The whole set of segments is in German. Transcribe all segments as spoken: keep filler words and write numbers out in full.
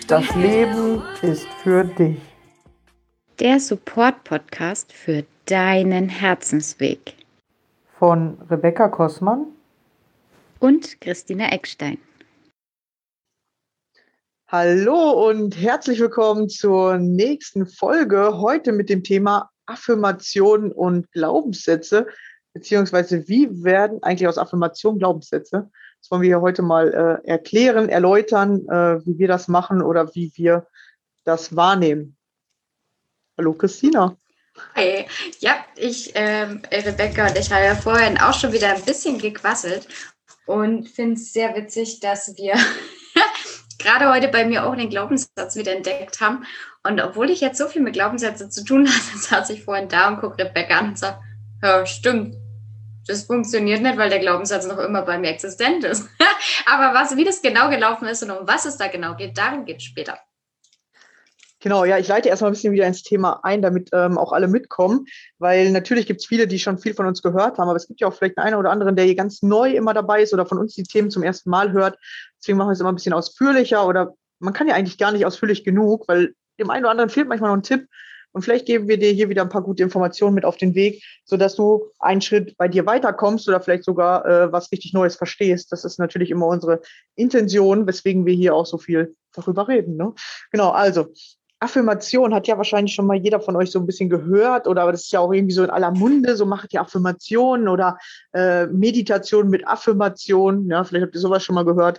Das Leben ist für dich. Der Support-Podcast für deinen Herzensweg. Von Rebecca Kossmann und Christina Eckstein. Hallo und herzlich willkommen zur nächsten Folge. Heute mit dem Thema Affirmationen und Glaubenssätze, beziehungsweise wie werden eigentlich aus Affirmationen Glaubenssätze? Das wollen wir hier heute mal äh, erklären, erläutern, äh, wie wir das machen oder wie wir das wahrnehmen. Hallo Christina. Hi, ja, ich, ähm, Rebecca und ich haben ja vorhin auch schon wieder ein bisschen gequasselt und finde es sehr witzig, dass wir gerade heute bei mir auch den Glaubenssatz wieder entdeckt haben. Und obwohl ich jetzt so viel mit Glaubenssätzen zu tun hatte, saß ich vorhin da und gucke Rebecca an und sage, ja, stimmt, das funktioniert nicht, weil der Glaubenssatz noch immer bei mir existent ist. Aber was, wie das genau gelaufen ist und um was es da genau geht, darum geht es später. Genau, ja, ich leite erstmal ein bisschen wieder ins Thema ein, damit ähm, auch alle mitkommen, weil natürlich gibt es viele, die schon viel von uns gehört haben, aber es gibt ja auch vielleicht einen oder anderen, der hier ganz neu immer dabei ist oder von uns die Themen zum ersten Mal hört. Deswegen machen wir es immer ein bisschen ausführlicher oder man kann ja eigentlich gar nicht ausführlich genug, weil dem einen oder anderen fehlt manchmal noch ein Tipp und vielleicht geben wir dir hier wieder ein paar gute Informationen mit auf den Weg, sodass du einen Schritt bei dir weiterkommst oder vielleicht sogar äh, was richtig Neues verstehst. Das ist natürlich immer unsere Intention, weswegen wir hier auch so viel darüber reden. Ne? Genau, also Affirmation hat ja wahrscheinlich schon mal jeder von euch so ein bisschen gehört oder das ist ja auch irgendwie so in aller Munde, so macht ihr Affirmationen oder äh, Meditation mit Affirmation, ja, vielleicht habt ihr sowas schon mal gehört.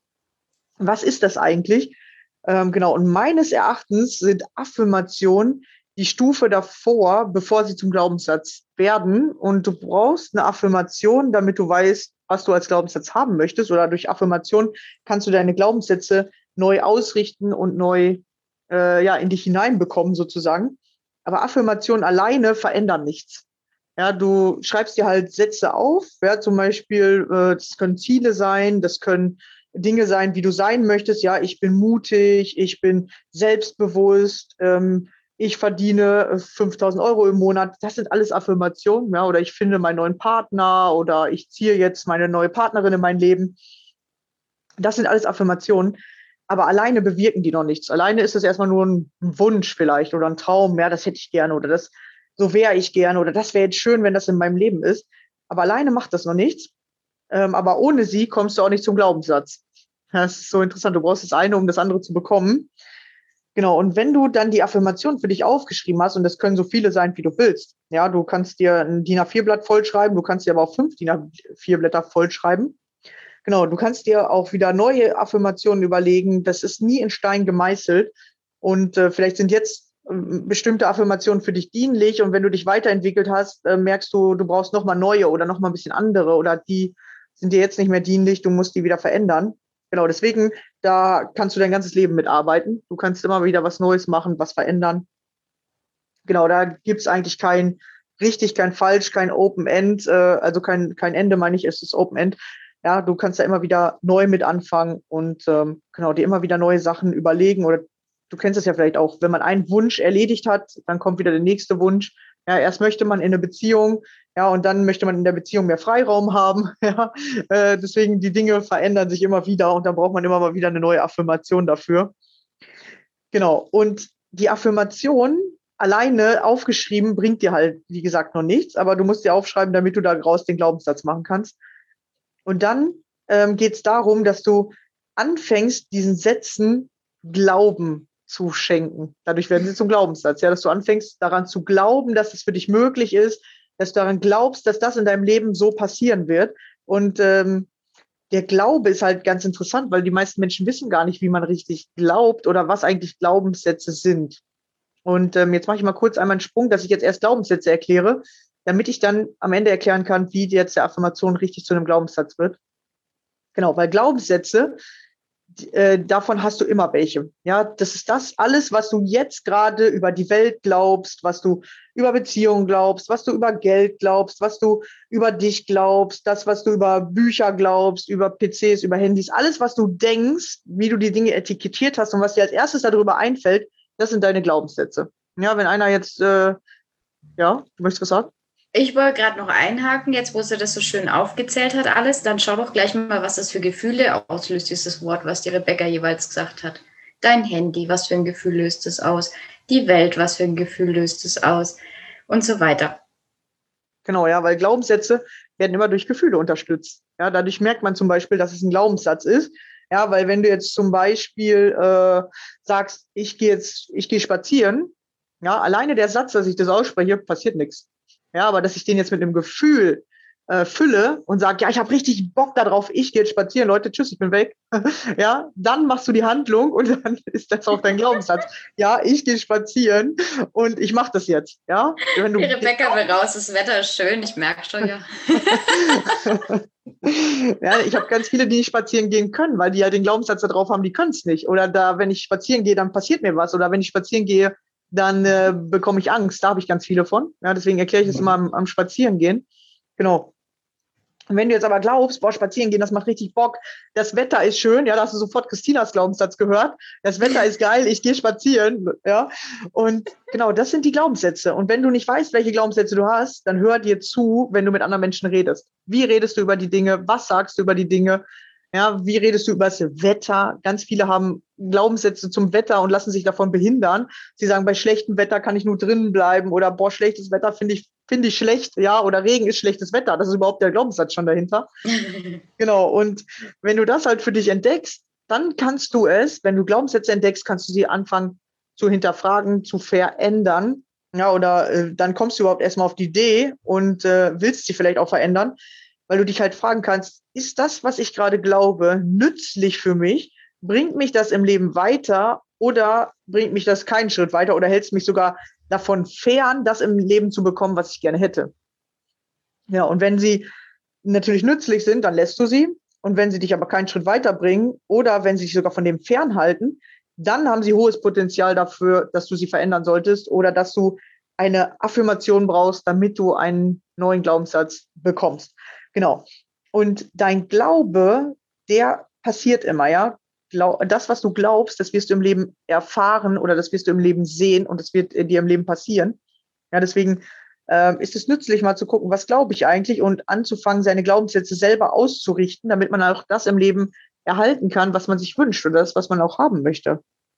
Was ist das eigentlich? Ähm, genau, und meines Erachtens sind Affirmationen die Stufe davor, bevor sie zum Glaubenssatz werden und du brauchst eine Affirmation, damit du weißt, was du als Glaubenssatz haben möchtest oder durch Affirmation kannst du deine Glaubenssätze neu ausrichten und neu äh, ja, in dich hineinbekommen sozusagen. Aber Affirmationen alleine verändern nichts. Ja, du schreibst dir halt Sätze auf, ja, zum Beispiel, äh, das können Ziele sein, das können Dinge sein, wie du sein möchtest. Ja, ich bin mutig, ich bin selbstbewusst, ähm, ich verdiene fünftausend Euro im Monat. Das sind alles Affirmationen, ja, oder ich finde meinen neuen Partner oder ich ziehe jetzt meine neue Partnerin in mein Leben. Das sind alles Affirmationen. Aber alleine bewirken die noch nichts. Alleine ist es erstmal nur ein Wunsch vielleicht oder ein Traum, ja, das hätte ich gerne oder das, so wäre ich gerne oder das wäre jetzt schön, wenn das in meinem Leben ist. Aber alleine macht das noch nichts. Ähm, aber ohne sie kommst du auch nicht zum Glaubenssatz. Das ist so interessant. Du brauchst das eine, um das andere zu bekommen. Genau. Und wenn du dann die Affirmation für dich aufgeschrieben hast, und das können so viele sein, wie du willst. Ja, du kannst dir ein D I N A vier Blatt vollschreiben, du kannst dir aber auch fünf D I N A vier Blätter vollschreiben. Genau, du kannst dir auch wieder neue Affirmationen überlegen. Das ist nie in Stein gemeißelt. Und äh, vielleicht sind jetzt äh, bestimmte Affirmationen für dich dienlich. Und wenn du dich weiterentwickelt hast, äh, merkst du, du brauchst nochmal neue oder nochmal ein bisschen andere. Oder die sind dir jetzt nicht mehr dienlich, du musst die wieder verändern. Genau, deswegen, da kannst du dein ganzes Leben mitarbeiten. Du kannst immer wieder was Neues machen, was verändern. Genau, da gibt's eigentlich kein richtig, kein falsch, kein Open End. Äh, also kein, kein Ende, meine ich, es ist Open End. Ja, du kannst da immer wieder neu mit anfangen und ähm, genau dir immer wieder neue Sachen überlegen. Oder du kennst es ja vielleicht auch, wenn man einen Wunsch erledigt hat, dann kommt wieder der nächste Wunsch. Ja, erst möchte man in eine Beziehung, ja, und dann möchte man in der Beziehung mehr Freiraum haben. Ja, äh, deswegen die Dinge verändern sich immer wieder und dann braucht man immer mal wieder eine neue Affirmation dafür. Genau. Und die Affirmation alleine aufgeschrieben bringt dir halt, wie gesagt, noch nichts, aber du musst dir aufschreiben, damit du daraus den Glaubenssatz machen kannst. Und dann ähm, geht es darum, dass du anfängst, diesen Sätzen Glauben zu schenken. Dadurch werden sie zum Glaubenssatz. Ja, dass du anfängst, daran zu glauben, dass es für dich möglich ist, dass du daran glaubst, dass das in deinem Leben so passieren wird. Und ähm, der Glaube ist halt ganz interessant, weil die meisten Menschen wissen gar nicht, wie man richtig glaubt oder was eigentlich Glaubenssätze sind. Und ähm, jetzt mache ich mal kurz einmal einen Sprung, dass ich jetzt erst Glaubenssätze erkläre, damit ich dann am Ende erklären kann, wie jetzt der Affirmation richtig zu einem Glaubenssatz wird. Genau, weil Glaubenssätze, äh, davon hast du immer welche. Ja, das ist das alles, was du jetzt gerade über die Welt glaubst, was du über Beziehungen glaubst, was du über Geld glaubst, was du über dich glaubst, das, was du über Bücher glaubst, über P Cs, über Handys, alles, was du denkst, wie du die Dinge etikettiert hast und was dir als erstes darüber einfällt, das sind deine Glaubenssätze. Ja, wenn einer jetzt, äh, ja, du möchtest was sagen? Ich wollte gerade noch einhaken, jetzt wo sie das so schön aufgezählt hat alles, dann schau doch gleich mal, was das für Gefühle auslöst, dieses Wort, was die Rebecca jeweils gesagt hat. Dein Handy, was für ein Gefühl löst es aus? Die Welt, was für ein Gefühl löst es aus? Und so weiter. Genau, ja, weil Glaubenssätze werden immer durch Gefühle unterstützt. Ja, dadurch merkt man zum Beispiel, dass es ein Glaubenssatz ist. Ja, weil wenn du jetzt zum Beispiel äh, sagst, ich gehe jetzt, ich gehe spazieren, ja, alleine der Satz, dass ich das ausspreche, passiert nichts. Ja, aber dass ich den jetzt mit einem Gefühl äh, fülle und sage, ja, ich habe richtig Bock darauf, ich gehe jetzt spazieren, Leute, tschüss, ich bin weg. Ja, dann machst du die Handlung und dann ist das auch dein Glaubenssatz. Ja, ich gehe spazieren und ich mache das jetzt. Ja, wenn du Die Rebecca will raus, das Wetter ist schön, ich merke schon, ja. Ja, ich habe ganz viele, die nicht spazieren gehen können, weil die halt den Glaubenssatz da drauf haben, die können es nicht. Oder da, wenn ich spazieren gehe, dann passiert mir was. Oder wenn ich spazieren gehe, dann äh, bekomme ich Angst. Da habe ich ganz viele von. Ja, deswegen erkläre ich es immer am, am Spazierengehen. Genau. Und wenn du jetzt aber glaubst, boah, spazieren gehen, das macht richtig Bock, das Wetter ist schön, ja, da hast du sofort Christinas Glaubenssatz gehört, das Wetter ist geil, ich gehe spazieren, ja, und genau, das sind die Glaubenssätze. Und wenn du nicht weißt, welche Glaubenssätze du hast, dann hör dir zu, wenn du mit anderen Menschen redest. Wie redest du über die Dinge? Was sagst du über die Dinge? Ja, wie redest du über das Wetter? Ganz viele haben Glaubenssätze zum Wetter und lassen sich davon behindern. Sie sagen, bei schlechtem Wetter kann ich nur drinnen bleiben oder boah, schlechtes Wetter finde ich, finde ich schlecht, ja, oder Regen ist schlechtes Wetter. Das ist überhaupt der Glaubenssatz schon dahinter. Genau. Und wenn du das halt für dich entdeckst, dann kannst du es, wenn du Glaubenssätze entdeckst, kannst du sie anfangen zu hinterfragen, zu verändern. Ja, oder äh, dann kommst du überhaupt erstmal auf die Idee und äh, willst sie vielleicht auch verändern, weil du dich halt fragen kannst, ist das, was ich gerade glaube, nützlich für mich? Bringt mich das im Leben weiter oder bringt mich das keinen Schritt weiter oder hält es mich sogar davon fern, das im Leben zu bekommen, was ich gerne hätte? Ja, und wenn sie natürlich nützlich sind, dann lässt du sie. Und wenn sie dich aber keinen Schritt weiterbringen oder wenn sie dich sogar von dem fernhalten, dann haben sie hohes Potenzial dafür, dass du sie verändern solltest oder dass du eine Affirmation brauchst, damit du einen neuen Glaubenssatz bekommst. Genau. Und dein Glaube, der passiert immer, ja. Das, was du glaubst, das wirst du im Leben erfahren oder das wirst du im Leben sehen und das wird dir im Leben passieren. Ja, deswegen äh, ist es nützlich, mal zu gucken, was glaube ich eigentlich und anzufangen, seine Glaubenssätze selber auszurichten, damit man auch das im Leben erhalten kann, was man sich wünscht oder das, was man auch haben möchte.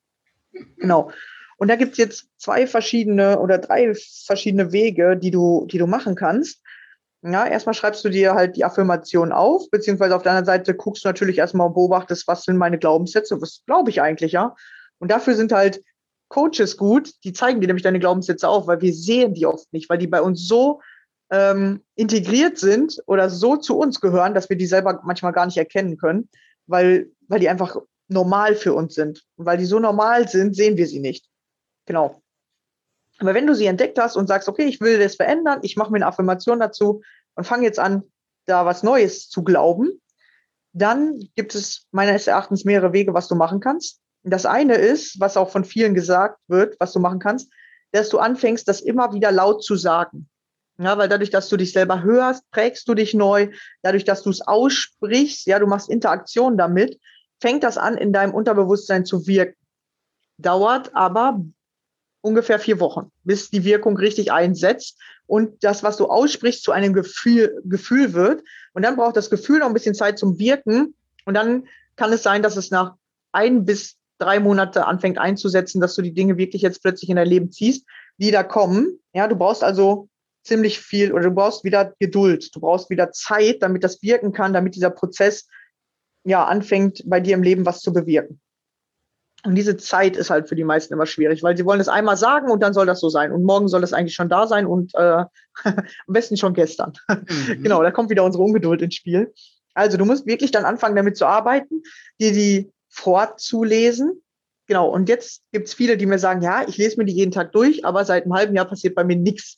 Genau. Und da gibt es jetzt zwei verschiedene oder drei verschiedene Wege, die du, die du machen kannst. Ja, erstmal schreibst du dir halt die Affirmation auf, beziehungsweise auf der anderen Seite guckst du natürlich erstmal und beobachtest, was sind meine Glaubenssätze, was glaube ich eigentlich, ja. Und dafür sind halt Coaches gut, die zeigen dir nämlich deine Glaubenssätze auf, weil wir sehen die oft nicht, weil die bei uns so ähm, integriert sind oder so zu uns gehören, dass wir die selber manchmal gar nicht erkennen können, weil, weil die einfach normal für uns sind. Und weil die so normal sind, sehen wir sie nicht. Genau. Aber wenn du sie entdeckt hast und sagst, okay, ich will das verändern, ich mache mir eine Affirmation dazu und fange jetzt an, da was Neues zu glauben, dann gibt es meines Erachtens mehrere Wege, was du machen kannst. Das eine ist, was auch von vielen gesagt wird, was du machen kannst, dass du anfängst, das immer wieder laut zu sagen. Ja, weil dadurch, dass du dich selber hörst, prägst du dich neu. Dadurch, dass du es aussprichst, ja, du machst Interaktion damit, fängt das an, in deinem Unterbewusstsein zu wirken. Dauert aber ungefähr vier Wochen, bis die Wirkung richtig einsetzt und das, was du aussprichst, zu einem Gefühl, Gefühl wird. Und dann braucht das Gefühl noch ein bisschen Zeit zum Wirken. Und dann kann es sein, dass es nach ein bis drei Monate anfängt einzusetzen, dass du die Dinge wirklich jetzt plötzlich in dein Leben ziehst, die da kommen. Ja, du brauchst also ziemlich viel oder du brauchst wieder Geduld. Du brauchst wieder Zeit, damit das wirken kann, damit dieser Prozess ja anfängt, bei dir im Leben was zu bewirken. Und diese Zeit ist halt für die meisten immer schwierig, weil sie wollen es einmal sagen und dann soll das so sein. Und morgen soll das eigentlich schon da sein und äh, am besten schon gestern. Mhm. Genau, da kommt wieder unsere Ungeduld ins Spiel. Also du musst wirklich dann anfangen, damit zu arbeiten, dir die vorzulesen. Genau, und jetzt gibt es viele, die mir sagen, ja, ich lese mir die jeden Tag durch, aber seit einem halben Jahr passiert bei mir nichts.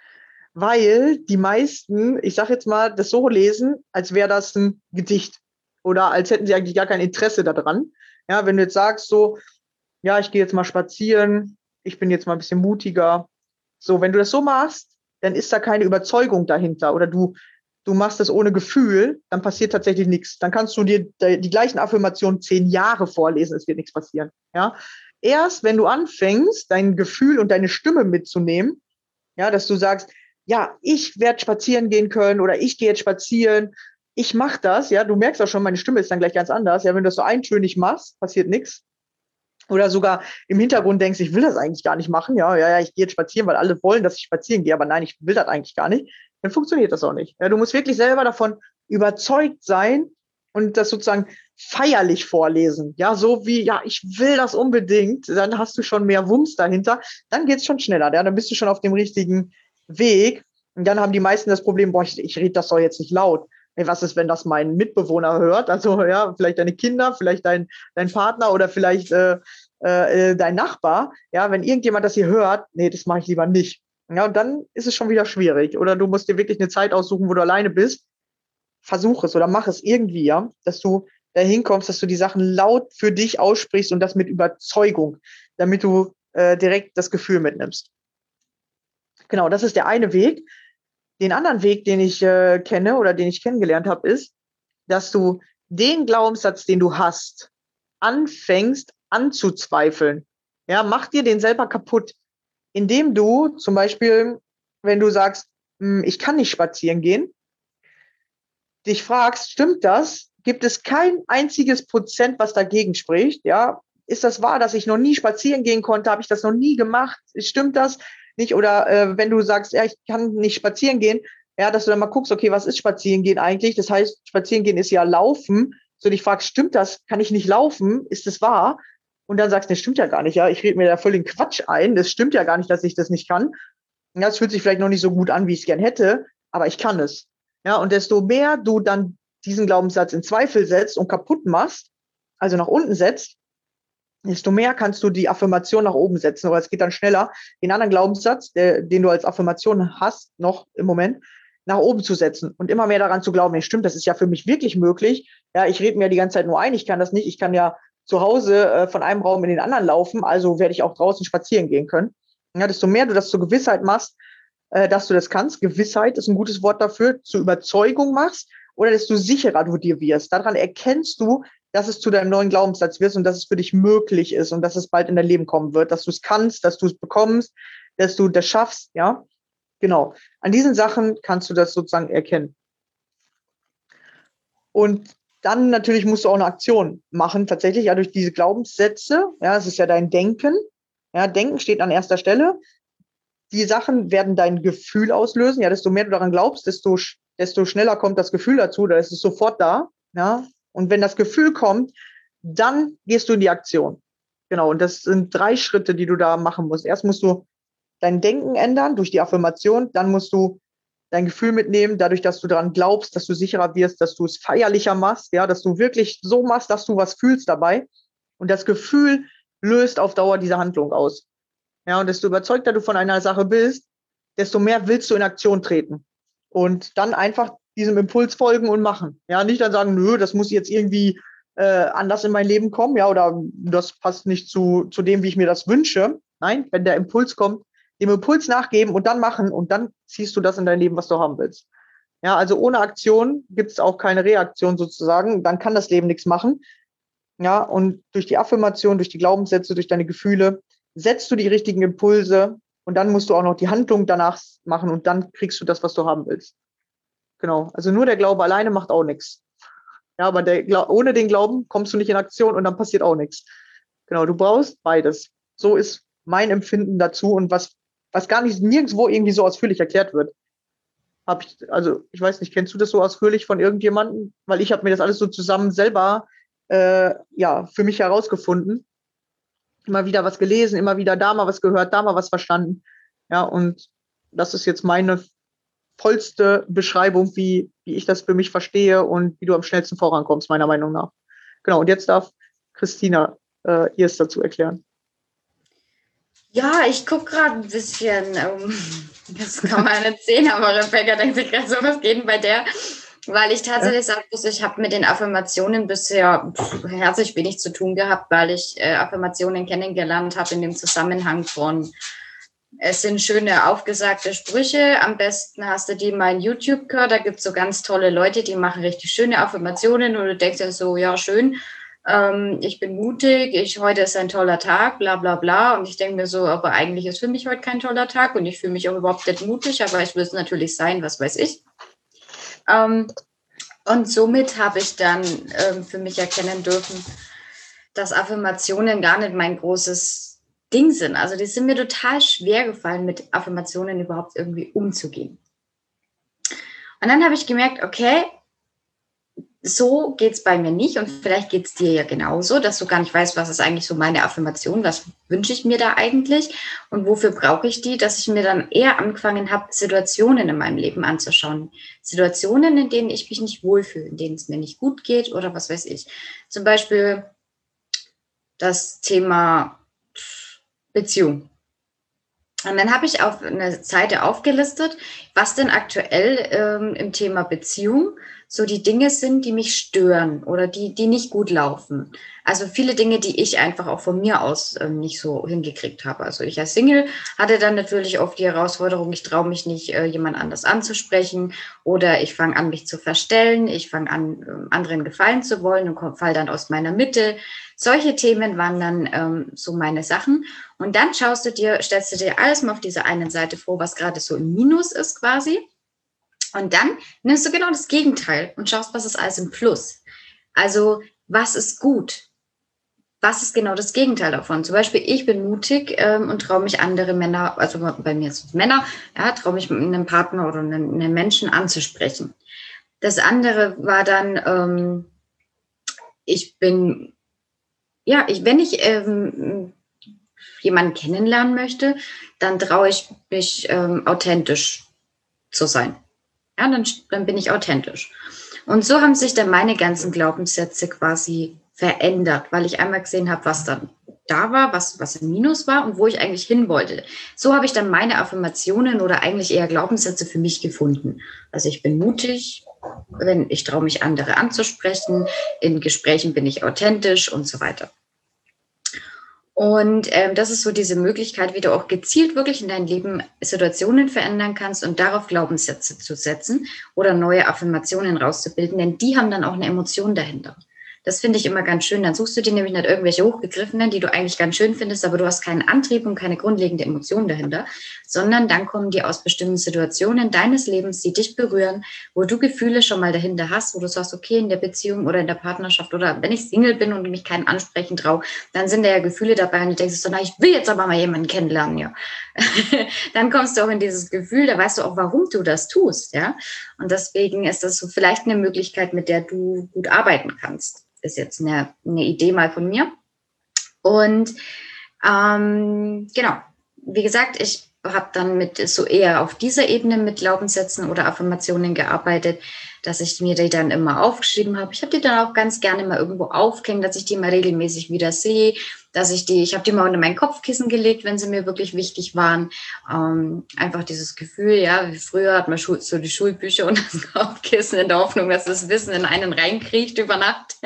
Weil die meisten, ich sage jetzt mal, das so lesen, als wäre das ein Gedicht oder als hätten sie eigentlich gar kein Interesse daran. Ja, wenn du jetzt sagst so, ja, ich gehe jetzt mal spazieren, ich bin jetzt mal ein bisschen mutiger. So, wenn du das so machst, dann ist da keine Überzeugung dahinter oder du, du machst das ohne Gefühl, dann passiert tatsächlich nichts. Dann kannst du dir die gleichen Affirmationen zehn Jahre vorlesen, es wird nichts passieren. Ja, erst wenn du anfängst, dein Gefühl und deine Stimme mitzunehmen, ja, dass du sagst, ja, ich werde spazieren gehen können oder ich gehe jetzt spazieren, ich mache das, ja, du merkst auch schon, meine Stimme ist dann gleich ganz anders. Ja, wenn du das so eintönig machst, passiert nichts. Oder sogar im Hintergrund denkst, ich will das eigentlich gar nicht machen. Ja, ja, ja, ich gehe jetzt spazieren, weil alle wollen, dass ich spazieren gehe, aber nein, ich will das eigentlich gar nicht. Dann funktioniert das auch nicht. Ja, du musst wirklich selber davon überzeugt sein und das sozusagen feierlich vorlesen. Ja, so wie, ja, ich will das unbedingt. Dann hast du schon mehr Wumms dahinter. Dann geht's schon schneller. Ja, dann bist du schon auf dem richtigen Weg. Und dann haben die meisten das Problem, boah, ich, ich rede das doch jetzt nicht laut. Hey, was ist, wenn das mein Mitbewohner hört? Also ja, vielleicht deine Kinder, vielleicht dein, dein Partner oder vielleicht äh, äh, dein Nachbar. Ja, wenn irgendjemand das hier hört, nee, das mache ich lieber nicht. Ja, und dann ist es schon wieder schwierig. Oder du musst dir wirklich eine Zeit aussuchen, wo du alleine bist. Versuch es oder mach es irgendwie, ja, dass du dahin kommst, dass du die Sachen laut für dich aussprichst und das mit Überzeugung, damit du äh, direkt das Gefühl mitnimmst. Genau, das ist der eine Weg. Den anderen Weg, den ich äh, kenne oder den ich kennengelernt habe, ist, dass du den Glaubenssatz, den du hast, anfängst anzuzweifeln. Ja, mach dir den selber kaputt, indem du zum Beispiel, wenn du sagst, ich kann nicht spazieren gehen, dich fragst, stimmt das? Gibt es kein einziges Prozent, was dagegen spricht? Ja, ist das wahr, dass ich noch nie spazieren gehen konnte? Habe ich das noch nie gemacht? Stimmt das nicht? Oder äh, wenn du sagst, ja, ich kann nicht spazieren gehen, ja, dass du dann mal guckst, okay, was ist spazieren gehen eigentlich? Das heißt, spazieren gehen ist ja laufen. So dich fragst, stimmt das? Kann ich nicht laufen? Ist das wahr? Und dann sagst du, das stimmt ja gar nicht. Ja, ich rede mir da völlig Quatsch ein. Das stimmt ja gar nicht, dass ich das nicht kann. Ja, das fühlt sich vielleicht noch nicht so gut an, wie ich es gern hätte, aber ich kann es. Ja, und desto mehr du dann diesen Glaubenssatz in Zweifel setzt und kaputt machst, also nach unten setzt, desto mehr kannst du die Affirmation nach oben setzen. Oder es geht dann schneller, den anderen Glaubenssatz, der, den du als Affirmation hast, noch im Moment, nach oben zu setzen und immer mehr daran zu glauben, ja, stimmt, das ist ja für mich wirklich möglich. Ja, ich rede mir die ganze Zeit nur ein, ich kann das nicht. Ich kann ja zu Hause äh, von einem Raum in den anderen laufen, also werde ich auch draußen spazieren gehen können. Ja, desto mehr du das zur Gewissheit machst, äh, dass du das kannst, Gewissheit ist ein gutes Wort dafür, zur Überzeugung machst, oder desto sicherer du dir wirst. Daran erkennst du, dass es zu deinem neuen Glaubenssatz wird und dass es für dich möglich ist und dass es bald in dein Leben kommen wird, dass du es kannst, dass du es bekommst, dass du das schaffst, ja. Genau. An diesen Sachen kannst du das sozusagen erkennen. Und dann natürlich musst du auch eine Aktion machen, tatsächlich, ja, durch diese Glaubenssätze. Ja, es ist ja dein Denken. Ja, Denken steht an erster Stelle. Die Sachen werden dein Gefühl auslösen. Ja, desto mehr du daran glaubst, desto, desto schneller kommt das Gefühl dazu. Da ist es sofort da. Ja, und wenn das Gefühl kommt, dann gehst du in die Aktion. Genau. Und das sind drei Schritte, die du da machen musst. Erst musst du dein Denken ändern durch die Affirmation. Dann musst du dein Gefühl mitnehmen, dadurch, dass du daran glaubst, dass du sicherer wirst, dass du es feierlicher machst, ja, dass du wirklich so machst, dass du was fühlst dabei. Und das Gefühl löst auf Dauer diese Handlung aus. Ja, und desto überzeugter du von einer Sache bist, desto mehr willst du in Aktion treten. Und dann einfach diesem Impuls folgen und machen. Ja, nicht dann sagen, nö, das muss jetzt irgendwie äh, anders in mein Leben kommen, ja, oder das passt nicht zu, zu dem, wie ich mir das wünsche. Nein, wenn der Impuls kommt, dem Impuls nachgeben und dann machen und dann ziehst du das in dein Leben, was du haben willst. Ja, also ohne Aktion gibt es auch keine Reaktion sozusagen. Dann kann das Leben nichts machen. Ja, und durch die Affirmation, durch die Glaubenssätze, durch deine Gefühle setzt du die richtigen Impulse und dann musst du auch noch die Handlung danach machen und dann kriegst du das, was du haben willst. Genau. Also nur der Glaube alleine macht auch nichts. Ja, aber der, ohne den Glauben kommst du nicht in Aktion und dann passiert auch nichts. Genau. Du brauchst beides. So ist mein Empfinden dazu und was, was gar nicht nirgendwo irgendwie so ausführlich erklärt wird. Hab ich, also ich weiß nicht, kennst du das so ausführlich von irgendjemandem? Weil ich habe mir das alles so zusammen selber äh, ja, für mich herausgefunden. Immer wieder was gelesen, immer wieder da mal was gehört, da mal was verstanden. Ja, und das ist jetzt meine vollste Beschreibung, wie, wie ich das für mich verstehe und wie du am schnellsten vorankommst, meiner Meinung nach. Genau, und jetzt darf Christina äh, ihr es dazu erklären. Ja, ich gucke gerade ein bisschen, um, das kann man nicht sehen, aber Rebecca denkt sich gerade so, was geht denn bei der? Weil ich tatsächlich sagen muss, ich habe mit den Affirmationen bisher herzlich wenig zu tun gehabt, weil ich äh, Affirmationen kennengelernt habe in dem Zusammenhang von, es sind schöne aufgesagte Sprüche, am besten hast du die mal in YouTube gehört, da gibt es so ganz tolle Leute, die machen richtig schöne Affirmationen und du denkst ja so, ja schön, ähm, ich bin mutig, ich, heute ist ein toller Tag, bla bla bla und ich denke mir so, aber eigentlich ist für mich heute kein toller Tag und ich fühle mich auch überhaupt nicht mutig, aber ich will es natürlich sein, was weiß ich. Ähm, und somit habe ich dann ähm, für mich erkennen dürfen, dass Affirmationen gar nicht mein großes Ding sind. Also die sind mir total schwer gefallen, mit Affirmationen überhaupt irgendwie umzugehen. Und dann habe ich gemerkt, okay, so geht es bei mir nicht und vielleicht geht es dir ja genauso, dass du gar nicht weißt, was ist eigentlich so meine Affirmation, was wünsche ich mir da eigentlich und wofür brauche ich die, dass ich mir dann eher angefangen habe, Situationen in meinem Leben anzuschauen. Situationen, in denen ich mich nicht wohlfühle, in denen es mir nicht gut geht oder was weiß ich. Zum Beispiel das Thema Beziehung. Und dann habe ich auf eine Seite aufgelistet, was denn aktuell ähm, im Thema Beziehung so die Dinge sind, die mich stören oder die, die nicht gut laufen. Also viele Dinge, die ich einfach auch von mir aus ähm, nicht so hingekriegt habe. Also ich als Single hatte dann natürlich oft die Herausforderung, ich traue mich nicht, äh, jemand anders anzusprechen oder ich fange an, mich zu verstellen, ich fange an, ähm, anderen gefallen zu wollen und fall dann aus meiner Mitte. Solche Themen waren dann ähm, so meine Sachen. Und dann schaust du dir, stellst du dir alles mal auf dieser einen Seite vor, was gerade so im Minus ist quasi. Und dann nimmst du genau das Gegenteil und schaust, was ist alles im Plus. Also, was ist gut? Was ist genau das Gegenteil davon? Zum Beispiel, ich bin mutig ähm, und traue mich andere Männer, also bei mir sind es Männer, ja, traue mich einen Partner oder einen, einen Menschen anzusprechen. Das andere war dann, ähm, ich bin, ja, ich, wenn ich ähm, jemanden kennenlernen möchte, dann traue ich mich, ähm, authentisch zu sein. Ja, dann, dann bin ich authentisch. Und so haben sich dann meine ganzen Glaubenssätze quasi verändert, weil ich einmal gesehen habe, was dann da war, was, was im Minus war und wo ich eigentlich hin wollte. So habe ich dann meine Affirmationen oder eigentlich eher Glaubenssätze für mich gefunden. Also ich bin mutig, wenn ich traue mich, andere anzusprechen, in Gesprächen bin ich authentisch und so weiter. Und ähm, das ist so diese Möglichkeit, wie du auch gezielt wirklich in deinem Leben Situationen verändern kannst und darauf Glaubenssätze zu setzen oder neue Affirmationen rauszubilden, denn die haben dann auch eine Emotion dahinter. Das finde ich immer ganz schön. Dann suchst du dir nämlich nicht irgendwelche hochgegriffenen, die du eigentlich ganz schön findest, aber du hast keinen Antrieb und keine grundlegende Emotion dahinter, sondern dann kommen die aus bestimmten Situationen deines Lebens, die dich berühren, wo du Gefühle schon mal dahinter hast, wo du sagst, okay, in der Beziehung oder in der Partnerschaft oder wenn ich Single bin und mich keinen ansprechen traue, dann sind da ja Gefühle dabei und du denkst so, na, ich will jetzt aber mal jemanden kennenlernen, ja. Dann kommst du auch in dieses Gefühl, da weißt du auch, warum du das tust, ja. Und deswegen ist das so vielleicht eine Möglichkeit, mit der du gut arbeiten kannst. Ist jetzt eine, eine Idee mal von mir. Und ähm, genau, wie gesagt, ich habe dann mit so eher auf dieser Ebene mit Glaubenssätzen oder Affirmationen gearbeitet, dass ich mir die dann immer aufgeschrieben habe. Ich habe die dann auch ganz gerne mal irgendwo aufgehängt, dass ich die mal regelmäßig wieder sehe, dass ich die, ich habe die mal unter mein Kopfkissen gelegt, wenn sie mir wirklich wichtig waren. Ähm, einfach dieses Gefühl, ja, wie früher hat man Schul- so die Schulbücher und das Kopfkissen in der Hoffnung, dass das Wissen in einen reinkriecht über Nacht.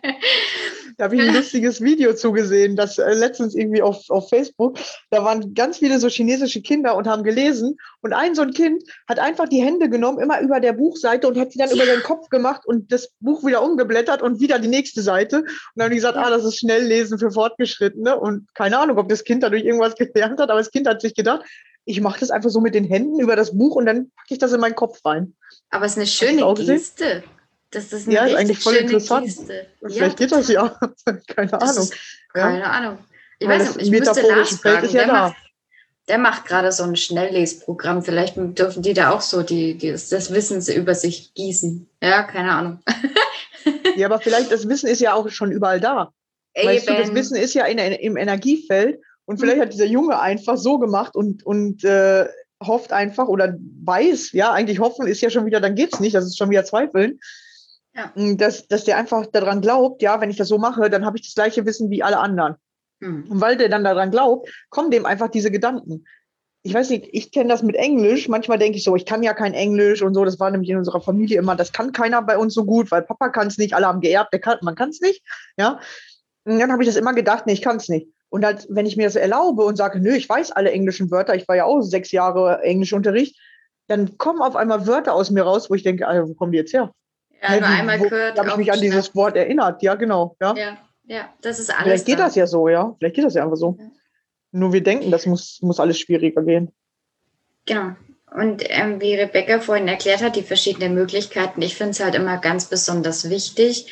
Da habe ich ein lustiges Video zugesehen, das äh, letztens irgendwie auf, auf Facebook, da waren ganz viele so chinesische Kinder und haben gelesen und ein so ein Kind hat einfach die Hände genommen, immer über der Buchseite und hat sie dann ja. über seinen Kopf gemacht und das Buch wieder umgeblättert und wieder die nächste Seite und dann haben die gesagt, ja. ah, das ist Schnelllesen für Fortgeschrittene und keine Ahnung, ob das Kind dadurch irgendwas gelernt hat, aber das Kind hat sich gedacht, ich mache das einfach so mit den Händen über das Buch und dann packe ich das in meinen Kopf rein. Aber es ist eine schöne Geste. Das ist eine ja, ist eigentlich voll interessant. Geste. Vielleicht ja, geht das ja. Keine das Ahnung. Ist, keine ja. Ahnung. Ich Weil weiß nicht, ich müsste Lars fragen. Ist ja der, da. macht, der macht gerade so ein Schnelllesprogramm. Vielleicht dürfen die da auch so die, die, das Wissen über sich gießen. Ja, keine Ahnung. Ja, aber vielleicht, das Wissen ist ja auch schon überall da. Eben. Weißt du, das Wissen ist ja in, im Energiefeld und vielleicht hm. hat dieser Junge einfach so gemacht und, und äh, hofft einfach oder weiß, ja, eigentlich hoffen ist ja schon wieder, dann geht's nicht, das ist schon wieder Zweifeln. Ja. Dass, dass der einfach daran glaubt, ja, wenn ich das so mache, dann habe ich das gleiche Wissen wie alle anderen. Mhm. Und weil der dann daran glaubt, kommen dem einfach diese Gedanken. Ich weiß nicht, ich kenne das mit Englisch. Manchmal denke ich so, ich kann ja kein Englisch und so. Das war nämlich in unserer Familie immer, das kann keiner bei uns so gut, weil Papa kann es nicht, alle haben geerbt, der kann, man kann es nicht. Ja. Und dann habe ich das immer gedacht, nee, ich kann es nicht. Und halt, wenn ich mir das erlaube und sage, nö, ich weiß alle englischen Wörter, ich war ja auch sechs Jahre Englischunterricht, dann kommen auf einmal Wörter aus mir raus, wo ich denke, Alter, wo kommen die jetzt her? Ja, hey, nur einmal wo, gehört. Da habe ich mich an dieses Wort erinnert, ja, genau. Ja, ja, ja das ist alles. Vielleicht geht da. das ja so, ja. Vielleicht geht das ja einfach so. Ja. Nur wir denken, das muss, muss alles schwieriger gehen. Genau. Und ähm, wie Rebecca vorhin erklärt hat, die verschiedenen Möglichkeiten, ich finde es halt immer ganz besonders wichtig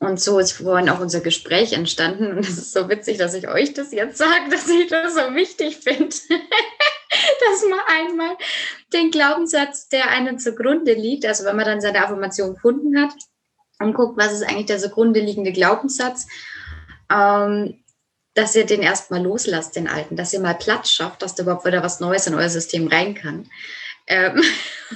Und so ist vorhin auch unser Gespräch entstanden. Und es ist so witzig, dass ich euch das jetzt sage, dass ich das so wichtig finde, dass man einmal den Glaubenssatz, der einem zugrunde liegt, also wenn man dann seine Affirmation gefunden hat und guckt, was ist eigentlich der zugrunde liegende Glaubenssatz, ähm, dass ihr den erstmal loslasst, den alten, dass ihr mal Platz schafft, dass da überhaupt wieder was Neues in euer System rein kann. Ähm,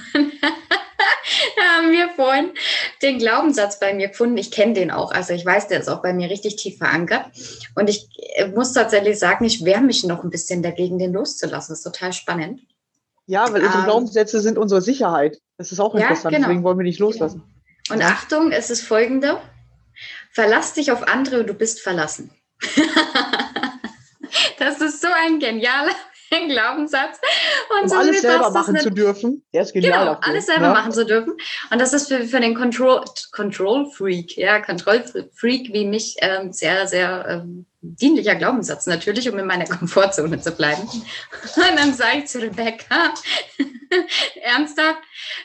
da haben wir vorhin den Glaubenssatz bei mir gefunden. Ich kenne den auch, also ich weiß, der ist auch bei mir richtig tief verankert. Und ich muss tatsächlich sagen, ich wehre mich noch ein bisschen dagegen, den loszulassen. Das ist total spannend. Ja, weil unsere Ähm, Glaubenssätze sind unsere Sicherheit. Das ist auch ja, interessant, genau. deswegen wollen wir nicht loslassen. Genau. Und Ja. Achtung, es ist folgende: Verlass dich auf andere und du bist verlassen. Das ist so ein genialer Glaubenssatz. Und Um so alles viel selber passt das machen nicht. zu dürfen. Der ist genial Genau, dafür. alles selber Ja. machen zu dürfen. Und das ist für, für den Control, Control Freak, ja, Control Freak wie mich ähm, sehr, sehr ähm, dienlicher Glaubenssatz natürlich, um in meiner Komfortzone zu bleiben. Und dann sage ich zu Rebecca, ernsthaft,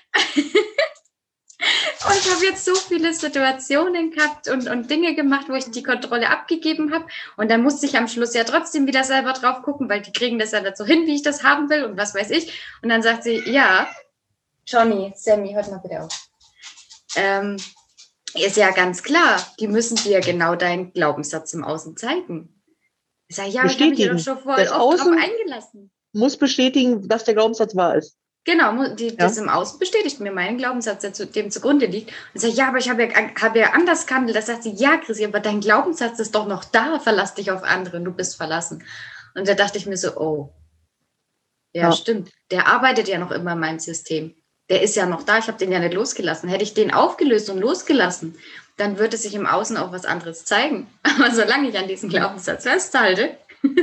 und ich habe jetzt so viele Situationen gehabt und, und Dinge gemacht, wo ich die Kontrolle abgegeben habe. Und dann musste ich am Schluss ja trotzdem wieder selber drauf gucken, weil die kriegen das ja nicht so hin, wie ich das haben will und was weiß ich. Und dann sagt sie, ja, Johnny, Sammy, hört mal bitte auf. Ähm, ist ja ganz klar, die müssen dir genau deinen Glaubenssatz im Außen zeigen. Ich sage, ja, ich habe mich ja doch schon voll Das oft drauf Außen eingelassen. muss bestätigen, dass der Glaubenssatz wahr ist. Genau, die, Ja. das im Außen bestätigt mir meinen Glaubenssatz, der zu, dem zugrunde liegt. Und ich sage, ja, aber ich habe ja, hab ja anders gehandelt. Da sagt sie, ja, Chrissy, aber dein Glaubenssatz ist doch noch da, verlass dich auf andere, du bist verlassen. Und da dachte ich mir so, oh, ja, Ja. stimmt, der arbeitet ja noch immer in meinem System. Der ist ja noch da, ich habe den ja nicht losgelassen. Hätte ich den aufgelöst und losgelassen, dann würde sich im Außen auch was anderes zeigen. Aber solange ich an diesem Glaubenssatz festhalte,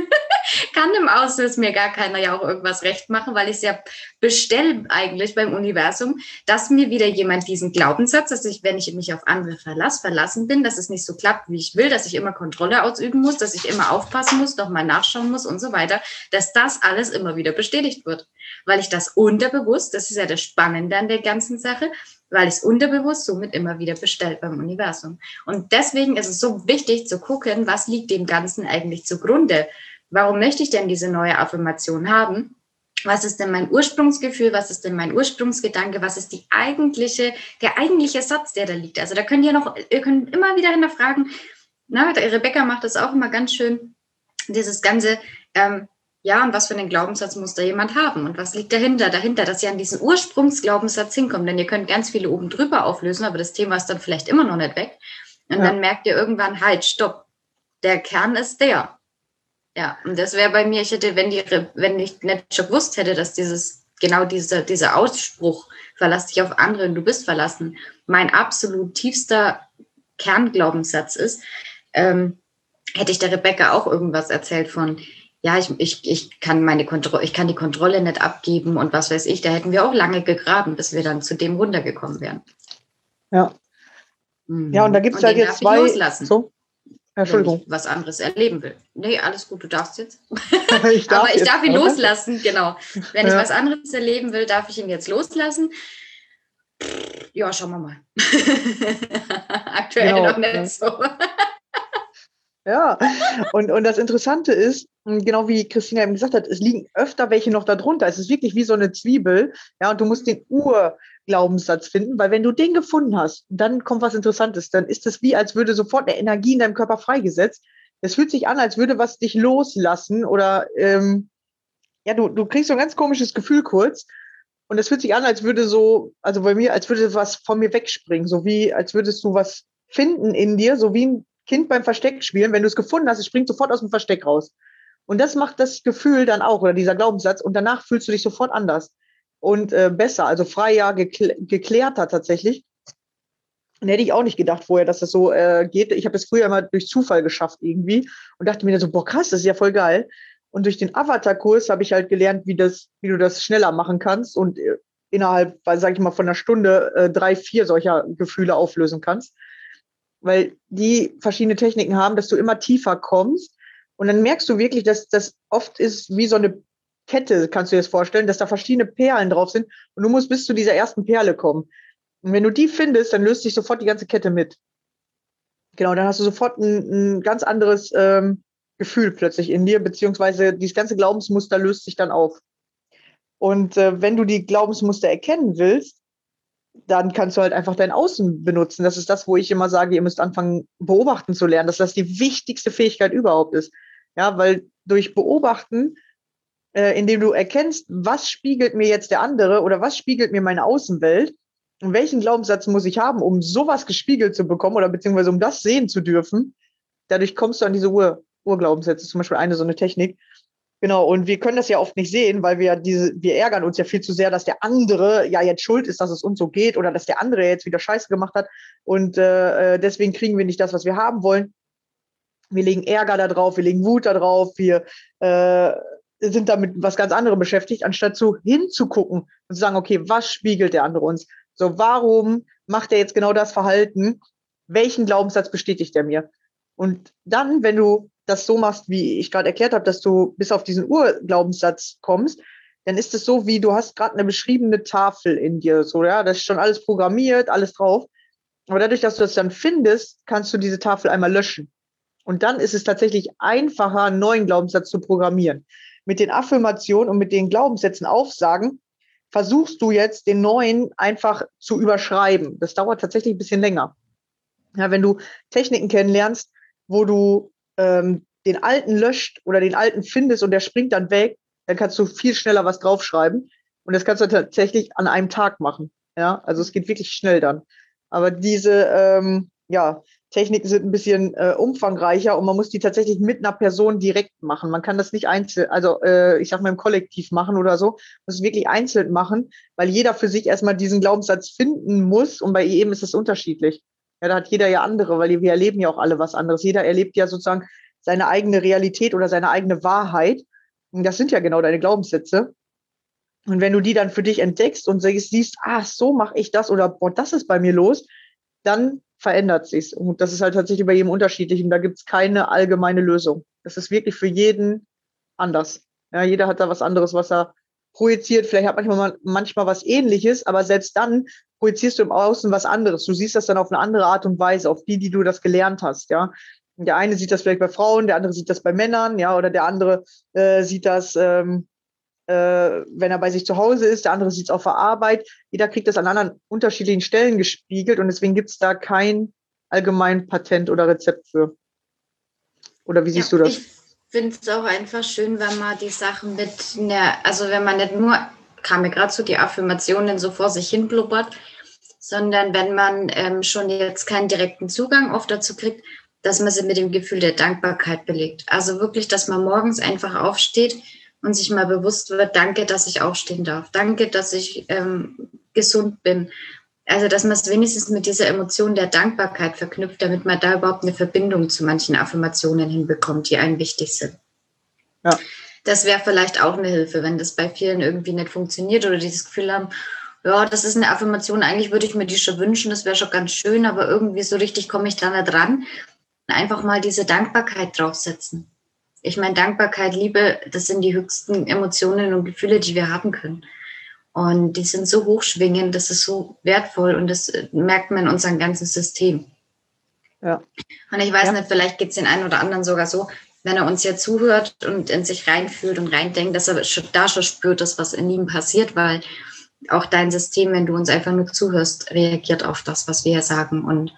kann im Außen es mir gar keiner ja auch irgendwas recht machen, weil ich es ja bestelle eigentlich beim Universum, dass mir wieder jemand diesen Glaubenssatz, dass ich, wenn ich mich auf andere verlasse, verlassen bin, dass es nicht so klappt, wie ich will, dass ich immer Kontrolle ausüben muss, dass ich immer aufpassen muss, nochmal nachschauen muss und so weiter, dass das alles immer wieder bestätigt wird. Weil ich das unterbewusst, das ist ja das Spannende an der ganzen Sache, weil ich es unterbewusst somit immer wieder bestellt beim Universum. Und deswegen ist es so wichtig zu gucken, was liegt dem Ganzen eigentlich zugrunde. Warum möchte ich denn diese neue Affirmation haben? Was ist denn mein Ursprungsgefühl? Was ist denn mein Ursprungsgedanke? Was ist die eigentliche, der eigentliche Satz, der da liegt? Also da könnt ihr noch, ihr könnt immer wieder hinterfragen. Na, der Rebecca macht das auch immer ganz schön. Dieses ganze, ähm, ja, und was für einen Glaubenssatz muss da jemand haben? Und was liegt dahinter? Dahinter, dass ihr an diesen Ursprungsglaubenssatz hinkommt. Denn ihr könnt ganz viele oben drüber auflösen, aber das Thema ist dann vielleicht immer noch nicht weg. Und ja. Dann merkt ihr irgendwann, halt, stopp. Der Kern ist der. Ja, und das wäre bei mir, ich hätte, wenn, die, wenn ich nicht schon gewusst hätte, dass dieses, genau dieser, dieser Ausspruch, verlass dich auf andere und du bist verlassen, mein absolut tiefster Kernglaubenssatz ist, ähm, hätte ich der Rebecca auch irgendwas erzählt von, ja, ich, ich, ich kann meine Kontrolle, ich kann die Kontrolle nicht abgeben und was weiß ich, da hätten wir auch lange gegraben, bis wir dann zu dem runtergekommen wären. Ja. Mhm. Ja, und da gibt es halt jetzt zwei. Loslassen. So? Entschuldigung. Wenn ich was anderes erleben will. Nee, alles gut, du darfst jetzt. ich darf Aber ich jetzt. darf ihn loslassen, genau. Wenn ja. ich was anderes erleben will, darf ich ihn jetzt loslassen. Ja, schauen wir mal. Aktuell genau, noch nicht ja. so. Ja, und, und das Interessante ist, genau wie Christina eben gesagt hat, es liegen öfter welche noch darunter. Es ist wirklich wie so eine Zwiebel. Ja, und du musst den Urglaubenssatz finden, weil wenn du den gefunden hast, dann kommt was Interessantes. Dann ist es wie, als würde sofort eine Energie in deinem Körper freigesetzt. Es fühlt sich an, als würde was dich loslassen oder ähm, ja, du, du kriegst so ein ganz komisches Gefühl kurz. Und es fühlt sich an, als würde so, also bei mir, als würde was von mir wegspringen, so wie, als würdest du was finden in dir, so wie ein Kind beim Versteck spielen. Wenn du es gefunden hast, es springt sofort aus dem Versteck raus. Und das macht das Gefühl dann auch, oder dieser Glaubenssatz, und danach fühlst du dich sofort anders und äh, besser, also freier, gekl- geklärter tatsächlich. Und hätte ich auch nicht gedacht vorher, dass das so äh, geht. Ich habe das früher immer durch Zufall geschafft irgendwie und dachte mir so, boah krass, das ist ja voll geil. Und durch den Avatar-Kurs habe ich halt gelernt, wie das, wie du das schneller machen kannst und äh, innerhalb, sage ich mal, von einer Stunde äh, drei, vier solcher Gefühle auflösen kannst. Weil die verschiedene Techniken haben, dass du immer tiefer kommst. Und dann merkst du wirklich, dass das oft ist wie so eine Kette, kannst du dir das vorstellen, dass da verschiedene Perlen drauf sind. Und du musst bis zu dieser ersten Perle kommen. Und wenn du die findest, dann löst sich sofort die ganze Kette mit. Genau, dann hast du sofort ein, ein ganz anderes ähm, Gefühl plötzlich in dir, beziehungsweise dieses ganze Glaubensmuster löst sich dann auf. Und äh, wenn du die Glaubensmuster erkennen willst, dann kannst du halt einfach dein Außen benutzen. Das ist das, wo ich immer sage, ihr müsst anfangen, beobachten zu lernen, dass das die wichtigste Fähigkeit überhaupt ist. Ja, weil durch Beobachten, äh, indem du erkennst, was spiegelt mir jetzt der andere oder was spiegelt mir meine Außenwelt und welchen Glaubenssatz muss ich haben, um sowas gespiegelt zu bekommen oder beziehungsweise um das sehen zu dürfen, dadurch kommst du an diese Ur Urglaubenssätze, zum Beispiel eine so eine Technik. Genau, und wir können das ja oft nicht sehen, weil wir diese, wir ärgern uns ja viel zu sehr, dass der andere ja jetzt schuld ist, dass es uns so geht oder dass der andere jetzt wieder Scheiße gemacht hat und äh, deswegen kriegen wir nicht das, was wir haben wollen. Wir legen Ärger da drauf, wir legen Wut da drauf, wir äh, sind damit was ganz anderem beschäftigt, anstatt so hinzugucken und zu sagen, okay, was spiegelt der andere uns? So, warum macht er jetzt genau das Verhalten? Welchen Glaubenssatz bestätigt er mir? Und dann, wenn du das so machst, wie ich gerade erklärt habe, dass du bis auf diesen Urglaubenssatz kommst, dann ist es so, wie du hast gerade eine beschriebene Tafel in dir. So, ja, das ist schon alles programmiert, alles drauf. Aber dadurch, dass du das dann findest, kannst du diese Tafel einmal löschen. Und dann ist es tatsächlich einfacher, einen neuen Glaubenssatz zu programmieren. Mit den Affirmationen und mit den Glaubenssätzen aufsagen, versuchst du jetzt den neuen einfach zu überschreiben. Das dauert tatsächlich ein bisschen länger. Ja, wenn du Techniken kennenlernst, wo du ähm, den alten löscht oder den alten findest und der springt dann weg, dann kannst du viel schneller was draufschreiben. Und das kannst du tatsächlich an einem Tag machen. Ja, also es geht wirklich schnell dann. Aber diese ähm, ja, Techniken sind ein bisschen äh, umfangreicher und man muss die tatsächlich mit einer Person direkt machen. Man kann das nicht einzeln, also äh, ich sag mal im Kollektiv machen oder so. Man muss es wirklich einzeln machen, weil jeder für sich erstmal diesen Glaubenssatz finden muss und bei jedem ist es unterschiedlich. Ja, da hat jeder ja andere, weil wir erleben ja auch alle was anderes. Jeder erlebt ja sozusagen seine eigene Realität oder seine eigene Wahrheit. Und das sind ja genau deine Glaubenssätze. Und wenn du die dann für dich entdeckst und siehst, ah, so mache ich das oder boah, das ist bei mir los, dann verändert sich's. Und das ist halt tatsächlich bei jedem unterschiedlich. Und da gibt's keine allgemeine Lösung. Das ist wirklich für jeden anders. Ja, jeder hat da was anderes, was er projiziert. Vielleicht hat manchmal manchmal was Ähnliches, aber selbst dann projizierst du im Außen was anderes. Du siehst das dann auf eine andere Art und Weise, auf die, die du das gelernt hast, ja. Und der eine sieht das vielleicht bei Frauen, der andere sieht das bei Männern, ja, oder der andere äh, sieht das, ähm, äh, wenn er bei sich zu Hause ist, der andere sieht es auf der Arbeit. Jeder kriegt das an anderen unterschiedlichen Stellen gespiegelt und deswegen gibt es da kein allgemein Patent oder Rezept für. Oder wie siehst ja, du das? Ich finde es auch einfach schön, wenn man die Sachen mit, einer, also wenn man nicht nur, kam mir gerade so die Affirmationen so vor sich hin blubbert, sondern wenn man ähm, schon jetzt keinen direkten Zugang oft dazu kriegt, dass man sie mit dem Gefühl der Dankbarkeit belegt. Also wirklich, dass man morgens einfach aufsteht und sich mal bewusst wird, danke, dass ich aufstehen darf. Danke, dass ich ähm, gesund bin. Also, dass man es wenigstens mit dieser Emotion der Dankbarkeit verknüpft, damit man da überhaupt eine Verbindung zu manchen Affirmationen hinbekommt, die einem wichtig sind. Ja. Das wäre vielleicht auch eine Hilfe, wenn das bei vielen irgendwie nicht funktioniert oder die das Gefühl haben, ja, das ist eine Affirmation, eigentlich würde ich mir die schon wünschen, das wäre schon ganz schön, aber irgendwie so richtig komme ich da nicht ran. Einfach mal diese Dankbarkeit draufsetzen. Ich meine, Dankbarkeit, Liebe, das sind die höchsten Emotionen und Gefühle, die wir haben können. Und die sind so hochschwingend, das ist so wertvoll und das merkt man in unserem ganzen System. Ja. Und ich weiß ja. nicht, vielleicht geht es den einen oder anderen sogar so, wenn er uns jetzt zuhört und in sich reinfühlt und reindenkt, dass er da schon spürt, dass was in ihm passiert, weil auch dein System, wenn du uns einfach nur zuhörst, reagiert auf das, was wir hier sagen. Und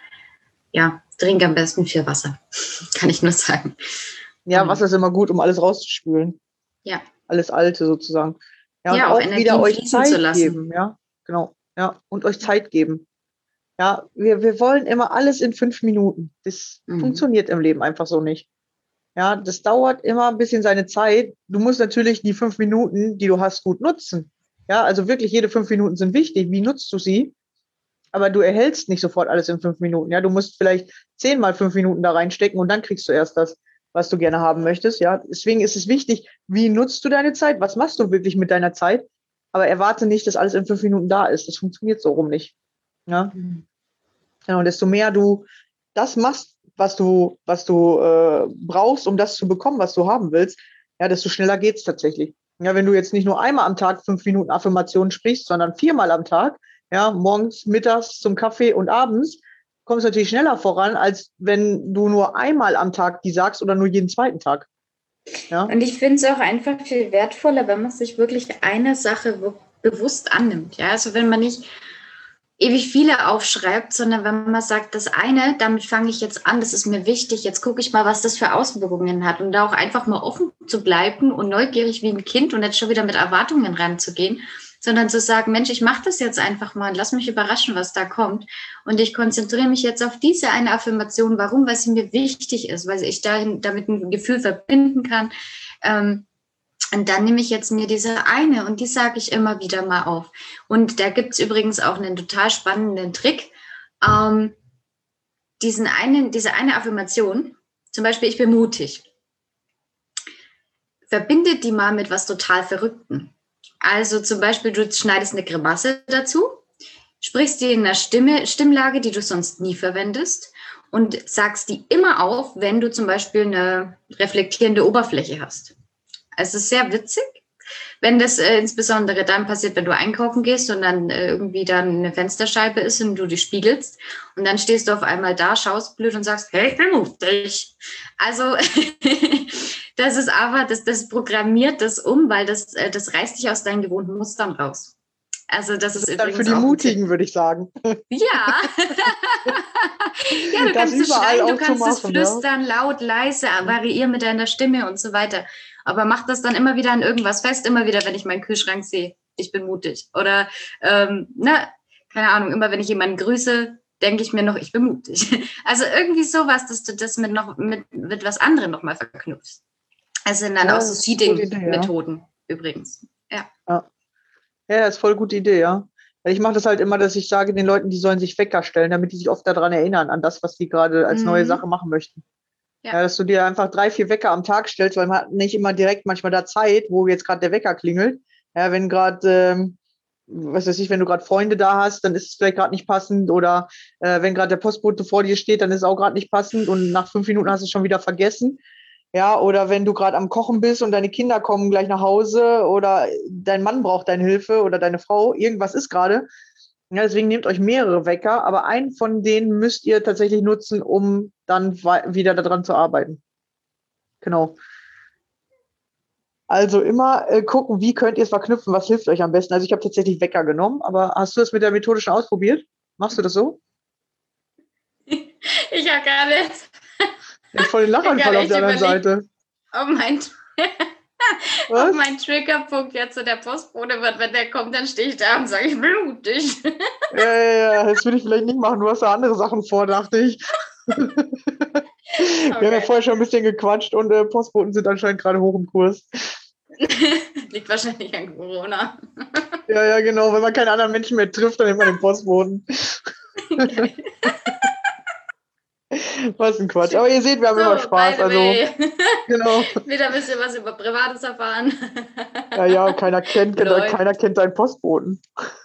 ja, trink am besten viel Wasser, kann ich nur sagen. Ja, Wasser ist immer gut, um alles rauszuspülen. Ja. Alles Alte sozusagen. Ja, ja und auch, auch wieder euch fließen Zeit zu lassen. geben, ja, genau. Ja, und euch Zeit geben. Ja, wir, wir wollen immer alles in fünf Minuten. Das mhm. funktioniert im Leben einfach so nicht. Ja, das dauert immer ein bisschen seine Zeit. Du musst natürlich die fünf Minuten, die du hast, gut nutzen. Ja, also wirklich jede fünf Minuten sind wichtig. Wie nutzt du sie? Aber du erhältst nicht sofort alles in fünf Minuten. Ja, du musst vielleicht zehnmal fünf Minuten da reinstecken und dann kriegst du erst das, was du gerne haben möchtest. Ja, deswegen ist es wichtig, wie nutzt du deine Zeit? Was machst du wirklich mit deiner Zeit? Aber erwarte nicht, dass alles in fünf Minuten da ist. Das funktioniert so rum nicht. Ja, mhm. Genau. Und desto mehr du das machst, was du, was du äh, brauchst, um das zu bekommen, was du haben willst, ja, desto schneller geht's tatsächlich. Ja, wenn du jetzt nicht nur einmal am Tag fünf Minuten Affirmationen sprichst, sondern viermal am Tag, ja, morgens, mittags zum Kaffee und abends, kommst du natürlich schneller voran, als wenn du nur einmal am Tag die sagst oder nur jeden zweiten Tag. Ja? Und ich finde es auch einfach viel wertvoller, wenn man sich wirklich eine Sache be- bewusst annimmt. Ja, also wenn man nicht ewig viele aufschreibt, sondern wenn man sagt, das eine, damit fange ich jetzt an, das ist mir wichtig, jetzt gucke ich mal, was das für Auswirkungen hat und da auch einfach mal offen zu bleiben und neugierig wie ein Kind und nicht schon wieder mit Erwartungen ranzugehen, sondern zu sagen, Mensch, ich mache das jetzt einfach mal und lass mich überraschen, was da kommt und ich konzentriere mich jetzt auf diese eine Affirmation, warum, weil sie mir wichtig ist, weil ich dahin, damit ein Gefühl verbinden kann, ähm, und dann nehme ich jetzt mir diese eine und die sage ich immer wieder mal auf. Und da gibt es übrigens auch einen total spannenden Trick. Ähm, diesen einen, diese eine Affirmation, zum Beispiel, ich bin mutig, verbindet die mal mit was total Verrücktem. Also zum Beispiel, du schneidest eine Grimasse dazu, sprichst die in einer Stimme, Stimmlage, die du sonst nie verwendest und sagst die immer auf, wenn du zum Beispiel eine reflektierende Oberfläche hast. Es ist sehr witzig, wenn das äh, insbesondere dann passiert, wenn du einkaufen gehst und dann äh, irgendwie dann eine Fensterscheibe ist und du dich spiegelst und dann stehst du auf einmal da, schaust blöd und sagst, hey, ich bin mutig. Also das ist aber, das, das programmiert das um, weil das, äh, das reißt dich aus deinen gewohnten Mustern raus. Also das, das ist, ist übrigens für die auch Mutigen, würde ich sagen. Ja. Ja, du das kannst es schreien, du kannst es machen, flüstern, ja. laut, leise, variieren mit deiner Stimme und so weiter. Aber mach das dann immer wieder an irgendwas fest, immer wieder, wenn ich meinen Kühlschrank sehe, ich bin mutig. Oder, ähm, na, keine Ahnung, immer wenn ich jemanden grüße, denke ich mir noch, ich bin mutig. Also irgendwie sowas, dass du das mit, noch, mit, mit was anderem nochmal verknüpfst. Also sind dann ja, auch so Seeding-Methoden ja. übrigens. Ja. ja. Ja, das ist voll gute Idee, ja. Ich mache das halt immer, dass ich sage den Leuten, die sollen sich Wecker stellen, damit die sich oft daran erinnern, an das, was die gerade als mhm. neue Sache machen möchten. Ja. Ja, dass du dir einfach drei, vier Wecker am Tag stellst, weil man hat nicht immer direkt manchmal da Zeit, wo jetzt gerade der Wecker klingelt. Ja, wenn gerade, ähm, was weiß ich, wenn du gerade Freunde da hast, dann ist es vielleicht gerade nicht passend oder äh, wenn gerade der Postbote vor dir steht, dann ist es auch gerade nicht passend und nach fünf Minuten hast du es schon wieder vergessen. Ja, oder wenn du gerade am Kochen bist und deine Kinder kommen gleich nach Hause oder dein Mann braucht deine Hilfe oder deine Frau, irgendwas ist gerade. Ja, deswegen nehmt euch mehrere Wecker, aber einen von denen müsst ihr tatsächlich nutzen, um dann wieder daran zu arbeiten. Genau. Also immer äh, gucken, wie könnt ihr es verknüpfen, was hilft euch am besten. Also ich habe tatsächlich Wecker genommen, aber hast du das mit der Methode schon ausprobiert? Machst du das so? Ich habe gerade jetzt... Ich voll den Lachanfall auf der anderen Seite. Oh mein... Auf mein Triggerpunkt jetzt so der Postbote wird, wenn der kommt, dann stehe ich da und sage, ich bin mutig. Ja, ja, ja, das würde ich vielleicht nicht machen. Du hast da andere Sachen vor, dachte ich. Okay. Wir haben ja vorher schon ein bisschen gequatscht und äh, Postboten sind anscheinend gerade hoch im Kurs. Liegt wahrscheinlich an Corona. Ja, ja, genau. Wenn man keine anderen Menschen mehr trifft, dann nimmt man den Postboten. Okay. Was ein Quatsch. Aber ihr seht, wir haben so, immer Spaß. Also, genau. Wieder ein bisschen was über Privates erfahren. Ja, ja, keiner kennt, keiner kennt deinen Postboten.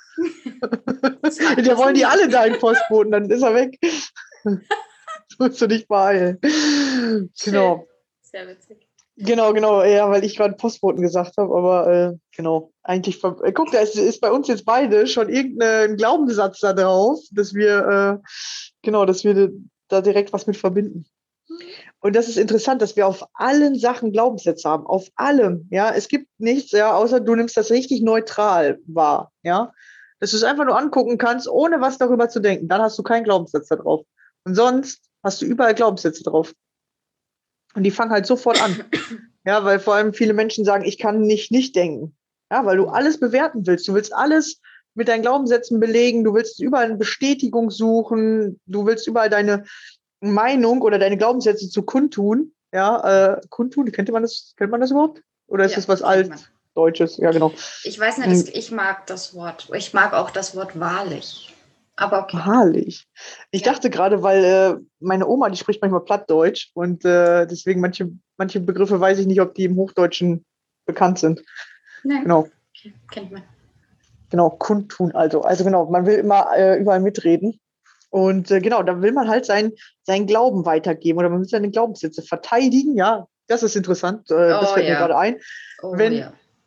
Ja, wollen die alle deinen Postboten, dann ist er weg. Das musst du nicht beeilen. Genau. Sehr witzig. Genau, genau, ja, weil ich gerade Postboten gesagt habe, aber äh, genau, eigentlich, äh, guck, da ist, ist bei uns jetzt beide schon irgendein Glaubenssatz da drauf, dass wir, äh, genau, dass wir da direkt was mit verbinden. Und das ist interessant, dass wir auf allen Sachen Glaubenssätze haben, auf allem, ja, es gibt nichts, ja, außer du nimmst das richtig neutral wahr, ja, dass du es einfach nur angucken kannst, ohne was darüber zu denken, dann hast du keinen Glaubenssatz da drauf. Und sonst hast du überall Glaubenssätze drauf. Und die fangen halt sofort an. Ja, weil vor allem viele Menschen sagen, ich kann nicht nicht denken. Ja, weil du alles bewerten willst. Du willst alles mit deinen Glaubenssätzen belegen. Du willst überall eine Bestätigung suchen. Du willst überall deine Meinung oder deine Glaubenssätze zu kundtun. Ja, äh, kundtun, kennt man das, kennt man das überhaupt? Oder ist ja, das was Altdeutsches? Ja, genau. Ich weiß nicht, das, ich mag das Wort. Ich mag auch das Wort wahrlich. Aber okay. Wahrlich. Ich ja. dachte gerade, weil äh, meine Oma, die spricht manchmal Plattdeutsch und äh, deswegen manche, manche Begriffe weiß ich nicht, ob die im Hochdeutschen bekannt sind. Nein. Genau. Okay. Kennt man. Genau, kundtun also. Also genau, man will immer äh, überall mitreden. Und äh, genau, da will man halt sein, seinen Glauben weitergeben oder man will seine Glaubenssätze verteidigen. Ja, das ist interessant. Äh, das oh, fällt ja. mir gerade ein. Oh, Wenn, ja.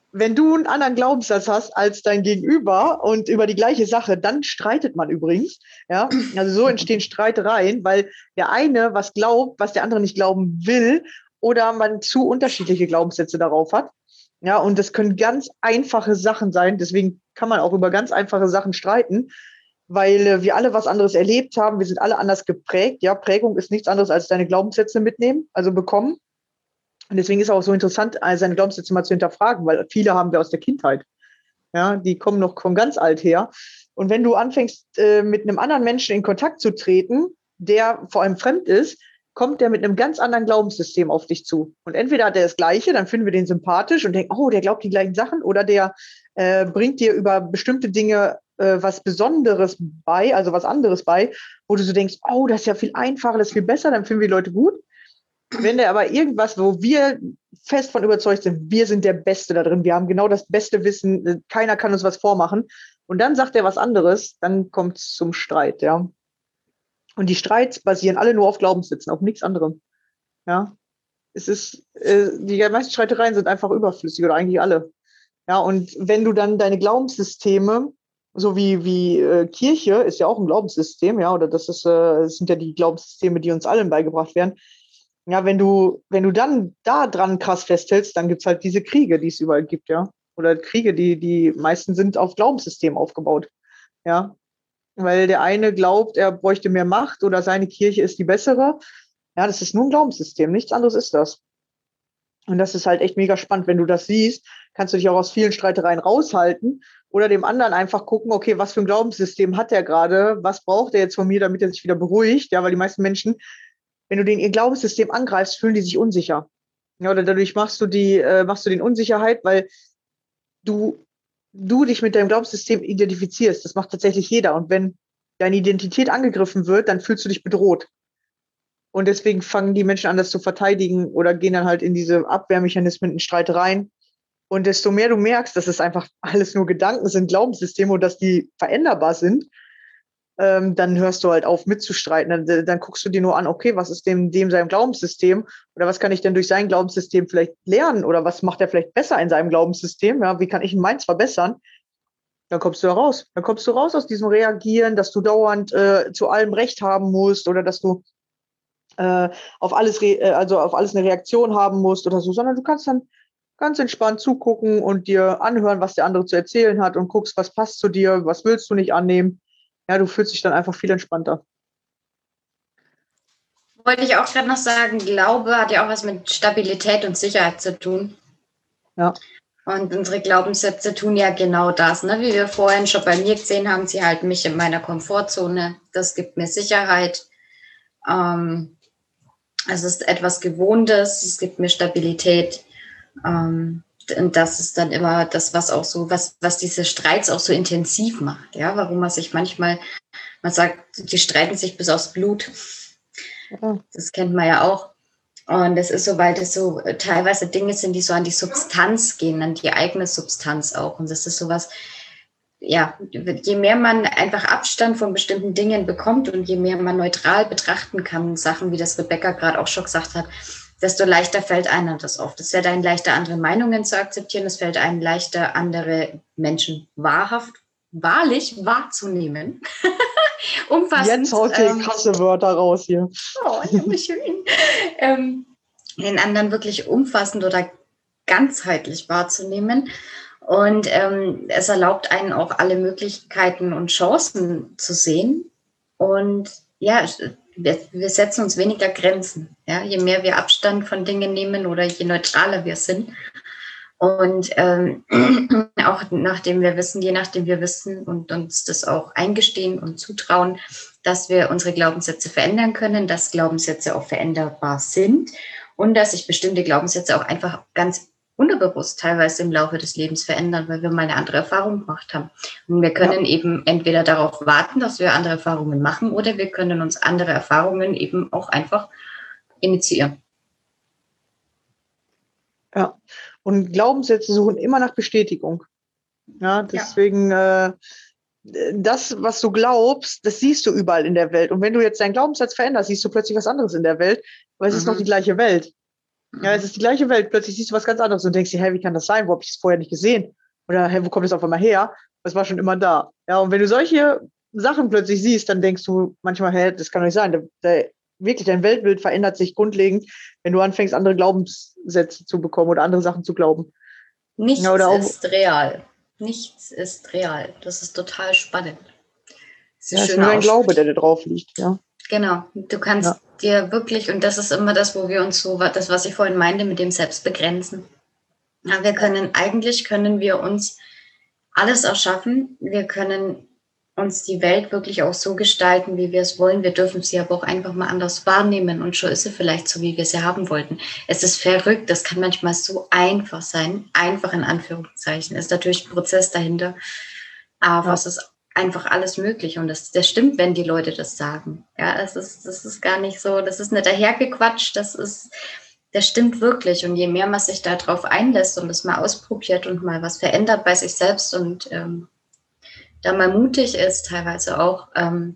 wenn du einen anderen Glaubenssatz hast als dein Gegenüber und über die gleiche Sache, dann streitet man übrigens. Ja, also so entstehen Streitereien, weil der eine was glaubt, was der andere nicht glauben will, oder man zu unterschiedliche Glaubenssätze darauf hat. Ja, und das können ganz einfache Sachen sein. Deswegen kann man auch über ganz einfache Sachen streiten, weil äh, wir alle was anderes erlebt haben. Wir sind alle anders geprägt. Ja, Prägung ist nichts anderes als deine Glaubenssätze mitnehmen, also bekommen. Und deswegen ist es auch so interessant, seine Glaubenssätze mal zu hinterfragen, weil viele haben wir aus der Kindheit. Ja, die kommen noch von ganz alt her. Und wenn du anfängst, äh, mit einem anderen Menschen in Kontakt zu treten, der vor allem fremd ist, kommt der mit einem ganz anderen Glaubenssystem auf dich zu. Und entweder hat er das Gleiche, dann finden wir den sympathisch und denken, oh, der glaubt die gleichen Sachen, oder der äh, bringt dir über bestimmte Dinge äh, was Besonderes bei, also was anderes bei, wo du so denkst, oh, das ist ja viel einfacher, das ist viel besser, dann finden wir die Leute gut. Wenn der aber irgendwas, wo wir fest von überzeugt sind, wir sind der Beste da drin, wir haben genau das beste Wissen, keiner kann uns was vormachen, und dann sagt er was anderes, dann kommt es zum Streit, ja. Und die Streits basieren alle nur auf Glaubenssätzen, auf nichts anderem. Ja, es ist, äh, die meisten Streitereien sind einfach überflüssig oder eigentlich alle. Ja, und wenn du dann deine Glaubenssysteme, so wie, wie äh, Kirche ist ja auch ein Glaubenssystem, ja, oder das ist, äh, das sind ja die Glaubenssysteme, die uns allen beigebracht werden. Ja, wenn du, wenn du dann da dran krass festhältst, dann gibt's halt diese Kriege, die es überall gibt, ja. Oder Kriege, die, die meisten sind auf Glaubenssystemen aufgebaut. Ja. Weil der eine glaubt, er bräuchte mehr Macht oder seine Kirche ist die bessere. Ja, das ist nur ein Glaubenssystem, nichts anderes ist das. Und das ist halt echt mega spannend. Wenn du das siehst, kannst du dich auch aus vielen Streitereien raushalten oder dem anderen einfach gucken, okay, was für ein Glaubenssystem hat der gerade, was braucht er jetzt von mir, damit er sich wieder beruhigt. Ja, weil die meisten Menschen, wenn du den ihr Glaubenssystem angreifst, fühlen die sich unsicher. Ja, oder dadurch machst du die, äh, machst du den Unsicherheit, weil du du dich mit deinem Glaubenssystem identifizierst. Das macht tatsächlich jeder. Und wenn deine Identität angegriffen wird, dann fühlst du dich bedroht. Und deswegen fangen die Menschen an, das zu verteidigen oder gehen dann halt in diese Abwehrmechanismen, in Streitereien. Und desto mehr du merkst, dass es einfach alles nur Gedanken sind, Glaubenssysteme und dass die veränderbar sind, ähm, dann hörst du halt auf mitzustreiten. Dann, dann guckst du dir nur an, okay, was ist dem, dem seinem Glaubenssystem oder was kann ich denn durch sein Glaubenssystem vielleicht lernen oder was macht er vielleicht besser in seinem Glaubenssystem? Ja, wie kann ich meins verbessern? Dann kommst du da raus. Dann kommst du raus aus diesem Reagieren, dass du dauernd äh, zu allem Recht haben musst oder dass du äh, auf alles, re- äh, also auf alles eine Reaktion haben musst oder so, sondern du kannst dann ganz entspannt zugucken und dir anhören, was der andere zu erzählen hat und guckst, was passt zu dir, was willst du nicht annehmen. Ja, du fühlst dich dann einfach viel entspannter. Wollte ich auch gerade noch sagen, Glaube hat ja auch was mit Stabilität und Sicherheit zu tun. Ja. Und unsere Glaubenssätze tun ja genau das, ne? Wie wir vorhin schon bei mir gesehen haben, sie halten mich in meiner Komfortzone. Das gibt mir Sicherheit. Ähm, es ist etwas Gewohntes, es gibt mir Stabilität. Ähm, und das ist dann immer das, was auch so, was, was diese Streits auch so intensiv macht, ja, warum man sich manchmal, man sagt, die streiten sich bis aufs Blut. Ja. Das kennt man ja auch. Und das ist so, weil das so teilweise Dinge sind, die so an die Substanz gehen, an die eigene Substanz auch. Und das ist sowas, ja, je mehr man einfach Abstand von bestimmten Dingen bekommt und je mehr man neutral betrachten kann, Sachen, wie das Rebecca gerade auch schon gesagt hat, desto leichter fällt einem das oft. Es fällt einem leichter, andere Meinungen zu akzeptieren. Es fällt einem leichter, andere Menschen wahrhaft, wahrlich wahrzunehmen. Umfassend. Jetzt haut ihr ähm, krasse Wörter raus hier. Oh, ja, schön. ähm, den anderen wirklich umfassend oder ganzheitlich wahrzunehmen. Und ähm, es erlaubt einen auch alle Möglichkeiten und Chancen zu sehen. Und ja, wir, wir setzen uns weniger Grenzen. Ja? Je mehr wir Abstand von Dingen nehmen oder je neutraler wir sind. Und ähm, auch nachdem wir wissen, je nachdem wir wissen und uns das auch eingestehen und zutrauen, dass wir unsere Glaubenssätze verändern können, dass Glaubenssätze auch veränderbar sind und dass sich bestimmte Glaubenssätze auch einfach ganz unterbewusst teilweise im Laufe des Lebens verändern, weil wir mal eine andere Erfahrung gemacht haben. Und wir können ja. eben entweder darauf warten, dass wir andere Erfahrungen machen, oder wir können uns andere Erfahrungen eben auch einfach initiieren. Ja, und Glaubenssätze suchen immer nach Bestätigung. Ja, deswegen, ja. Äh, das, was du glaubst, das siehst du überall in der Welt. Und wenn du jetzt deinen Glaubenssatz veränderst, siehst du plötzlich was anderes in der Welt, weil es mhm. ist noch die gleiche Welt. Ja, es ist die gleiche Welt. Plötzlich siehst du was ganz anderes und denkst dir, hä, wie kann das sein? Wo habe ich es vorher nicht gesehen? Oder hä, wo kommt das auf einmal her? Das war schon immer da. Ja, und wenn du solche Sachen plötzlich siehst, dann denkst du manchmal, hä, das kann doch nicht sein. Der, der, wirklich, dein Weltbild verändert sich grundlegend, wenn du anfängst, andere Glaubenssätze zu bekommen oder andere Sachen zu glauben. Nichts ja, oder auch, ist real. Nichts ist real. Das ist total spannend. Das ist, ja, ist nur dein Glaube, der da drauf liegt, ja. Genau. Du kannst ja. dir wirklich, und das ist immer das, wo wir uns so, das, was ich vorhin meinte, mit dem Selbstbegrenzen. Ja, wir können, eigentlich können wir uns alles erschaffen. Wir können uns die Welt wirklich auch so gestalten, wie wir es wollen. Wir dürfen sie aber auch einfach mal anders wahrnehmen und schon ist sie vielleicht so, wie wir sie haben wollten. Es ist verrückt, das kann manchmal so einfach sein, einfach in Anführungszeichen. Ist natürlich ein Prozess dahinter, aber ja. es ist einfach alles möglich und das, das stimmt, wenn die Leute das sagen. Ja, es ist, das ist gar nicht so, das ist nicht dahergequatscht, das ist, das stimmt wirklich und je mehr man sich darauf einlässt und das mal ausprobiert und mal was verändert bei sich selbst und ähm, da mal mutig ist, teilweise auch, ähm,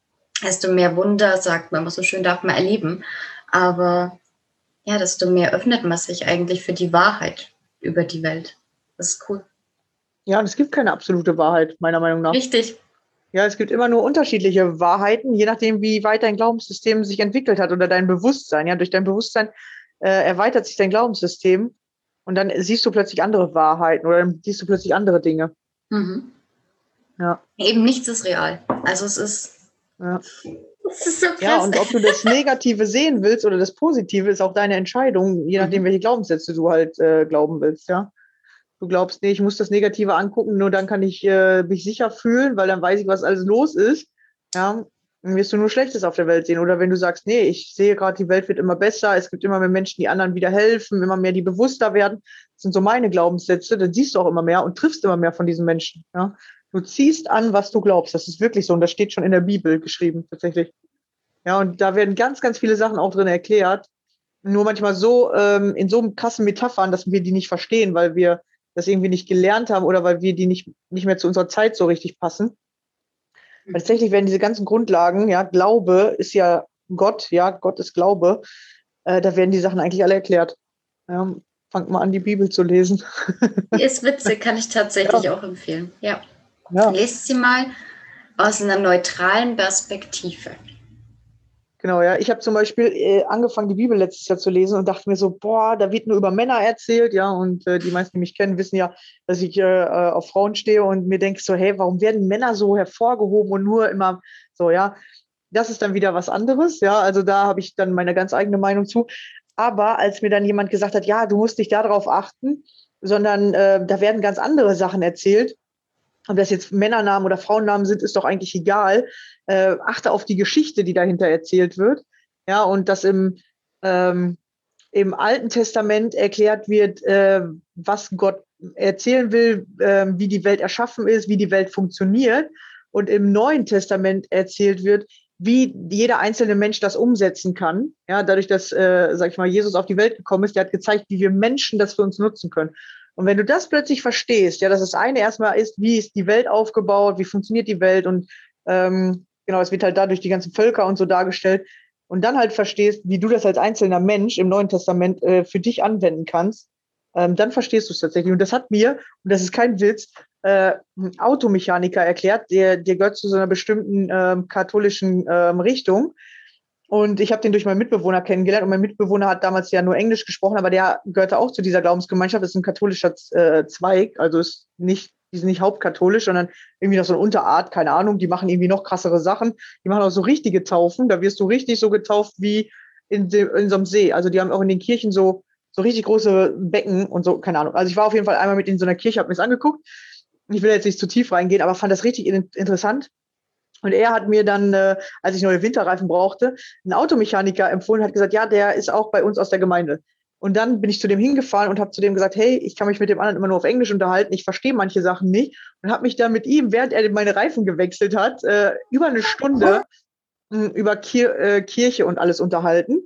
desto mehr Wunder, sagt man immer so schön, darf man erleben. Aber ja, desto mehr öffnet man sich eigentlich für die Wahrheit über die Welt. Das ist cool. Ja, und es gibt keine absolute Wahrheit, meiner Meinung nach. Richtig. Ja, es gibt immer nur unterschiedliche Wahrheiten, je nachdem, wie weit dein Glaubenssystem sich entwickelt hat oder dein Bewusstsein. Ja, durch dein Bewusstsein äh, erweitert sich dein Glaubenssystem und dann siehst du plötzlich andere Wahrheiten oder dann siehst du plötzlich andere Dinge. Mhm. Ja. Eben nichts ist real. Also es ist, ja. es ist so krass. Ja, und ob du das Negative sehen willst oder das Positive, ist auch deine Entscheidung, je nachdem, mhm. welche Glaubenssätze du halt äh, glauben willst, ja. Du glaubst, nee, ich muss das Negative angucken, nur dann kann ich äh, mich sicher fühlen, weil dann weiß ich, was alles los ist. Ja, dann wirst du nur Schlechtes auf der Welt sehen. Oder wenn du sagst, nee, ich sehe gerade, die Welt wird immer besser, es gibt immer mehr Menschen, die anderen wieder helfen, immer mehr, die bewusster werden. Das sind so meine Glaubenssätze, dann siehst du auch immer mehr und triffst immer mehr von diesen Menschen, ja. Du ziehst an, was du glaubst. Das ist wirklich so. Und das steht schon in der Bibel geschrieben, tatsächlich. Ja, und da werden ganz, ganz viele Sachen auch drin erklärt. Nur manchmal so, ähm, in so krassen Metaphern, dass wir die nicht verstehen, weil wir das irgendwie nicht gelernt haben oder weil wir die nicht, nicht mehr zu unserer Zeit so richtig passen. Mhm. Tatsächlich werden diese ganzen Grundlagen, ja, Glaube ist ja Gott, ja, Gott ist Glaube, äh, da werden die Sachen eigentlich alle erklärt. Ja, fangt mal an, die Bibel zu lesen. Ist witzig, kann ich tatsächlich ja. auch empfehlen. Ja. Ja. Lest sie mal aus einer neutralen Perspektive. Genau, ja. Ich habe zum Beispiel äh, angefangen, die Bibel letztes Jahr zu lesen und dachte mir so, boah, da wird nur über Männer erzählt, ja. Und äh, die meisten, die mich kennen, wissen ja, dass ich äh, auf Frauen stehe und mir denke so, hey, warum werden Männer so hervorgehoben und nur immer so, ja. Das ist dann wieder was anderes, ja. Also da habe ich dann meine ganz eigene Meinung zu. Aber als mir dann jemand gesagt hat, ja, du musst nicht darauf achten, sondern äh, da werden ganz andere Sachen erzählt, ob das jetzt Männernamen oder Frauennamen sind, ist doch eigentlich egal. Äh, achte auf die Geschichte, die dahinter erzählt wird. Ja, und dass im, ähm, im Alten Testament erklärt wird, äh, was Gott erzählen will, äh, wie die Welt erschaffen ist, wie die Welt funktioniert. Und im Neuen Testament erzählt wird, wie jeder einzelne Mensch das umsetzen kann. Ja, dadurch, dass, äh, sag ich mal, Jesus auf die Welt gekommen ist, der hat gezeigt, wie wir Menschen das für uns nutzen können. Und wenn du das plötzlich verstehst, ja, dass das eine erstmal ist, wie ist die Welt aufgebaut, wie funktioniert die Welt und ähm, genau, es wird halt dadurch die ganzen Völker und so dargestellt und dann halt verstehst, wie du das als einzelner Mensch im Neuen Testament äh, für dich anwenden kannst, ähm, dann verstehst du es tatsächlich. Und das hat mir, und das ist kein Witz, äh, ein Automechaniker erklärt, der, der gehört zu so einer bestimmten ähm, katholischen ähm, Richtung. Und ich habe den durch meinen Mitbewohner kennengelernt und mein Mitbewohner hat damals ja nur Englisch gesprochen, aber der gehörte auch zu dieser Glaubensgemeinschaft. Das ist ein katholischer äh, Zweig, also ist nicht, die sind nicht hauptkatholisch, sondern irgendwie noch so eine Unterart, keine Ahnung. Die machen irgendwie noch krassere Sachen. Die machen auch so richtige Taufen. Da wirst du richtig so getauft wie in, de, in so einem See. Also die haben auch in den Kirchen so so richtig große Becken und so, keine Ahnung. Also ich war auf jeden Fall einmal mit in so einer Kirche, habe mir das angeguckt. Ich will jetzt nicht zu tief reingehen, aber fand das richtig in, interessant. Und er hat mir dann, äh, als ich neue Winterreifen brauchte, einen Automechaniker empfohlen, hat gesagt, ja, der ist auch bei uns aus der Gemeinde. Und dann bin ich zu dem hingefahren und habe zu dem gesagt, hey, ich kann mich mit dem anderen immer nur auf Englisch unterhalten, ich verstehe manche Sachen nicht. Und habe mich dann mit ihm, während er meine Reifen gewechselt hat, äh, über eine Stunde mh, über Kir- äh, Kirche und alles unterhalten.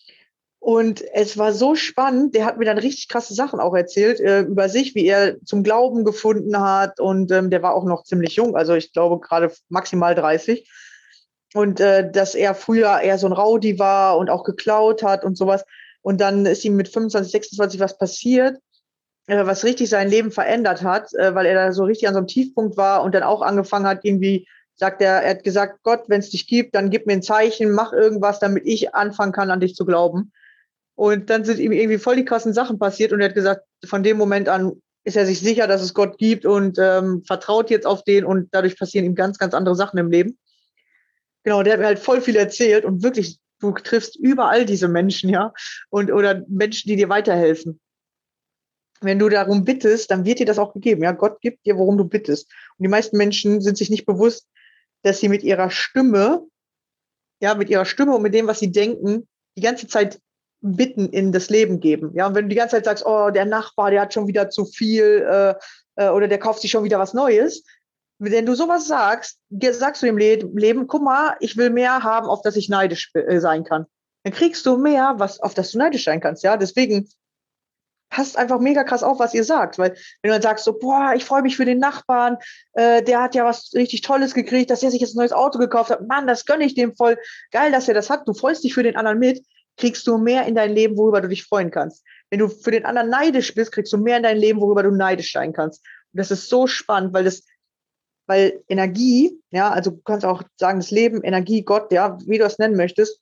Und es war so spannend, der hat mir dann richtig krasse Sachen auch erzählt äh, über sich, wie er zum Glauben gefunden hat. Und ähm, der war auch noch ziemlich jung, also ich glaube gerade maximal dreißig. Und äh, dass er früher eher so ein Rowdy war und auch geklaut hat und sowas. Und dann ist ihm mit fünfundzwanzig, sechsundzwanzig was passiert, äh, was richtig sein Leben verändert hat, äh, weil er da so richtig an so einem Tiefpunkt war und dann auch angefangen hat, irgendwie, sagt er, er hat gesagt, Gott, wenn es dich gibt, dann gib mir ein Zeichen, mach irgendwas, damit ich anfangen kann, an dich zu glauben. Und dann sind ihm irgendwie voll die krassen Sachen passiert und er hat gesagt, von dem Moment an ist er sich sicher, dass es Gott gibt und ähm, vertraut jetzt auf den und dadurch passieren ihm ganz, ganz andere Sachen im Leben. Genau, der hat mir halt voll viel erzählt und wirklich, du triffst überall diese Menschen, ja, und oder Menschen, die dir weiterhelfen. Wenn du darum bittest, dann wird dir das auch gegeben. Ja, Gott gibt dir, worum du bittest. Und die meisten Menschen sind sich nicht bewusst, dass sie mit ihrer Stimme, ja, mit ihrer Stimme und mit dem, was sie denken, die ganze Zeit Bitten in das Leben geben. Ja, und wenn du die ganze Zeit sagst, oh, der Nachbar, der hat schon wieder zu viel äh, äh, oder der kauft sich schon wieder was Neues, wenn du sowas sagst, sagst du dem Le- Leben, guck mal, ich will mehr haben, auf das ich neidisch äh, sein kann. Dann kriegst du mehr, was, auf das du neidisch sein kannst. Ja, deswegen passt einfach mega krass auf, was ihr sagt. Weil wenn du dann sagst so, boah, ich freue mich für den Nachbarn, äh, der hat ja was richtig Tolles gekriegt, dass er sich jetzt ein neues Auto gekauft hat. Mann, das gönne ich dem voll. Geil, dass er das hat. Du freust dich für den anderen mit, kriegst du mehr in dein Leben, worüber du dich freuen kannst. Wenn du für den anderen neidisch bist, kriegst du mehr in dein Leben, worüber du neidisch sein kannst. Und das ist so spannend, weil das, weil Energie, ja, also du kannst auch sagen, das Leben, Energie, Gott, ja, wie du es nennen möchtest,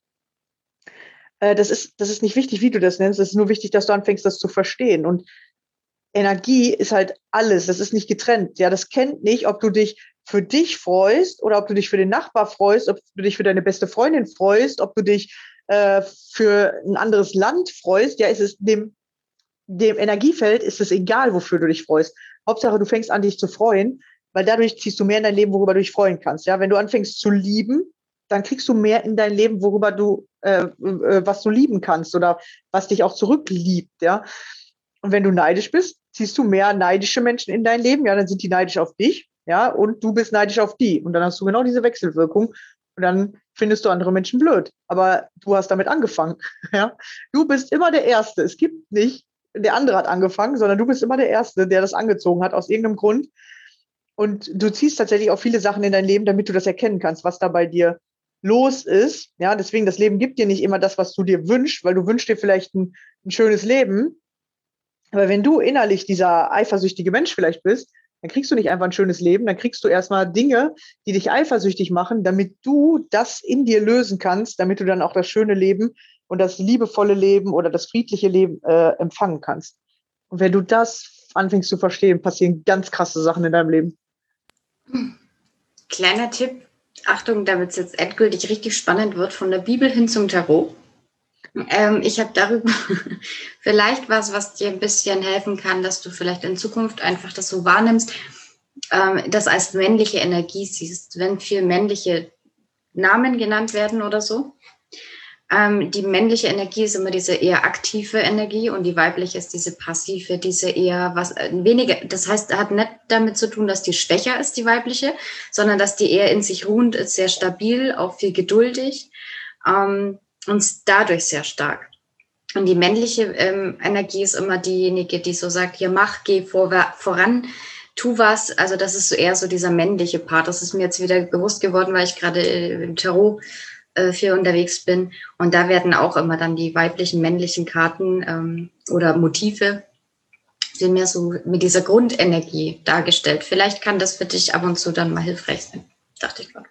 äh, das ist, das ist nicht wichtig, wie du das nennst, es ist nur wichtig, dass du anfängst, das zu verstehen. Und Energie ist halt alles, das ist nicht getrennt. Ja, das kennt nicht, ob du dich für dich freust oder ob du dich für den Nachbar freust, ob du dich für deine beste Freundin freust, ob du dich äh, für ein anderes Land freust. Ja, ist es dem, dem Energiefeld ist es egal, wofür du dich freust. Hauptsache, du fängst an, dich zu freuen, weil dadurch ziehst du mehr in dein Leben, worüber du dich freuen kannst. Ja, wenn du anfängst zu lieben, dann kriegst du mehr in dein Leben, worüber du, äh, äh, was du lieben kannst oder was dich auch zurückliebt. Ja, und wenn du neidisch bist, ziehst du mehr neidische Menschen in dein Leben. Ja, dann sind die neidisch auf dich. Ja, und du bist neidisch auf die. Und dann hast du genau diese Wechselwirkung. Und dann findest du andere Menschen blöd. Aber du hast damit angefangen. Ja, du bist immer der Erste. Es gibt nicht, der andere hat angefangen, sondern du bist immer der Erste, der das angezogen hat aus irgendeinem Grund. Und du ziehst tatsächlich auch viele Sachen in dein Leben, damit du das erkennen kannst, was da bei dir los ist. Ja, deswegen, das Leben gibt dir nicht immer das, was du dir wünschst, weil du wünschst dir vielleicht ein, ein schönes Leben. Aber wenn du innerlich dieser eifersüchtige Mensch vielleicht bist, dann kriegst du nicht einfach ein schönes Leben, dann kriegst du erstmal Dinge, die dich eifersüchtig machen, damit du das in dir lösen kannst, damit du dann auch das schöne Leben und das liebevolle Leben oder das friedliche Leben äh, empfangen kannst. Und wenn du das anfängst zu verstehen, passieren ganz krasse Sachen in deinem Leben. Kleiner Tipp, Achtung, damit es jetzt endgültig richtig spannend wird, von der Bibel hin zum Tarot. Ähm, ich habe darüber vielleicht was, was dir ein bisschen helfen kann, dass du vielleicht in Zukunft einfach das so wahrnimmst, ähm, das als männliche Energie siehst, wenn viel männliche Namen genannt werden oder so. Ähm, die männliche Energie ist immer diese eher aktive Energie und die weibliche ist diese passive, diese eher was äh, weniger, das heißt, hat nicht damit zu tun, dass die schwächer ist, die weibliche, sondern dass die eher in sich ruhend ist, sehr stabil, auch viel geduldig. Ähm, und dadurch sehr stark. Und die männliche ähm, Energie ist immer diejenige, die so sagt, hier mach, geh vor, voran, tu was. Also das ist so eher so dieser männliche Part. Das ist mir jetzt wieder bewusst geworden, weil ich gerade äh, im Tarot äh, viel unterwegs bin. Und da werden auch immer dann die weiblichen, männlichen Karten ähm, oder Motive sind mehr so mit dieser Grundenergie dargestellt. Vielleicht kann das für dich ab und zu dann mal hilfreich sein, dachte ich gerade.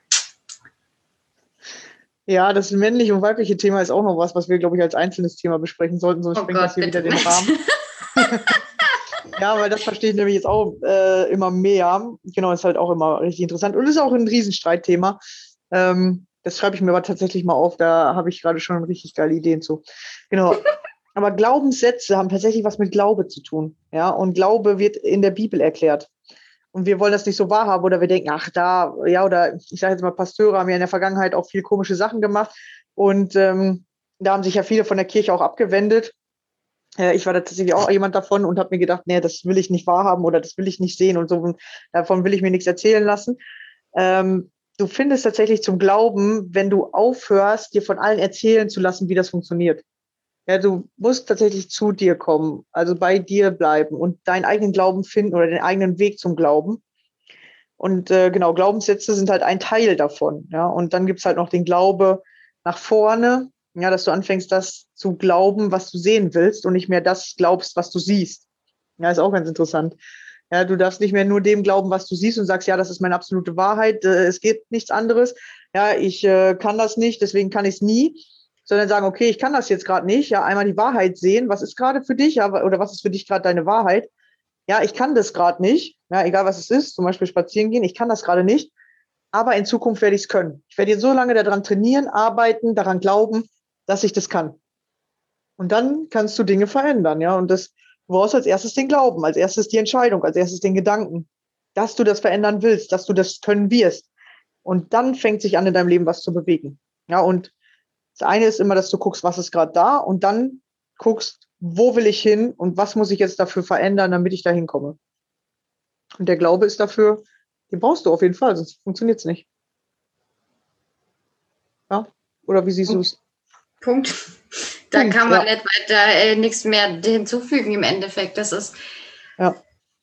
Ja, das männliche und weibliche Thema ist auch noch was, was wir, glaube ich, als einzelnes Thema besprechen sollten, sonst Oh sprengt Gott, das hier wieder bitte den Rahmen. Ja, weil das verstehe ich nämlich jetzt auch äh, immer mehr. Genau, ist halt auch immer richtig interessant und ist auch ein Riesenstreitthema. Ähm, das schreibe ich mir aber tatsächlich mal auf, da habe ich gerade schon richtig geile Ideen zu. Genau. Aber Glaubenssätze haben tatsächlich was mit Glaube zu tun. Ja, und Glaube wird in der Bibel erklärt. Und wir wollen das nicht so wahrhaben oder wir denken, ach da, ja, oder ich sage jetzt mal, Pasteure haben ja in der Vergangenheit auch viel komische Sachen gemacht und ähm, da haben sich ja viele von der Kirche auch abgewendet. Äh, ich war da tatsächlich auch jemand davon und habe mir gedacht, nee, das will ich nicht wahrhaben oder das will ich nicht sehen und so, und davon will ich mir nichts erzählen lassen. Ähm, du findest tatsächlich zum Glauben, wenn du aufhörst, dir von allen erzählen zu lassen, wie das funktioniert. Ja, du musst tatsächlich zu dir kommen, also bei dir bleiben und deinen eigenen Glauben finden oder den eigenen Weg zum Glauben. Und äh, genau, Glaubenssätze sind halt ein Teil davon. Ja, und dann gibt's halt noch den Glaube nach vorne. Ja, dass du anfängst, das zu glauben, was du sehen willst und nicht mehr das glaubst, was du siehst. Ja, ist auch ganz interessant. Ja, du darfst nicht mehr nur dem glauben, was du siehst und sagst, ja, das ist meine absolute Wahrheit, äh, es geht nichts anderes. Ja, ich äh, kann das nicht, deswegen kann ich es nie. Sondern sagen, okay, ich kann das jetzt gerade nicht. Ja, einmal die Wahrheit sehen, was ist gerade für dich, ja, oder was ist für dich gerade deine Wahrheit? Ja, ich kann das gerade nicht. Ja, egal was es ist, zum Beispiel spazieren gehen, ich kann das gerade nicht. Aber in Zukunft werde ich es können. Ich werde jetzt so lange daran trainieren, arbeiten, daran glauben, dass ich das kann. Und dann kannst du Dinge verändern, ja. Und das, du brauchst als erstes den Glauben, als erstes die Entscheidung, als erstes den Gedanken, dass du das verändern willst, dass du das können wirst. Und dann fängt sich an, in deinem Leben was zu bewegen. Ja, und das eine ist immer, dass du guckst, was ist gerade da, und dann guckst, wo will ich hin und was muss ich jetzt dafür verändern, damit ich da hinkomme. Und der Glaube ist dafür, den brauchst du auf jeden Fall, sonst funktioniert es nicht. Ja? Oder wie siehst du es? Punkt. Da Punkt, kann man ja. nicht weiter äh, nichts mehr hinzufügen im Endeffekt. Das ist. Ja.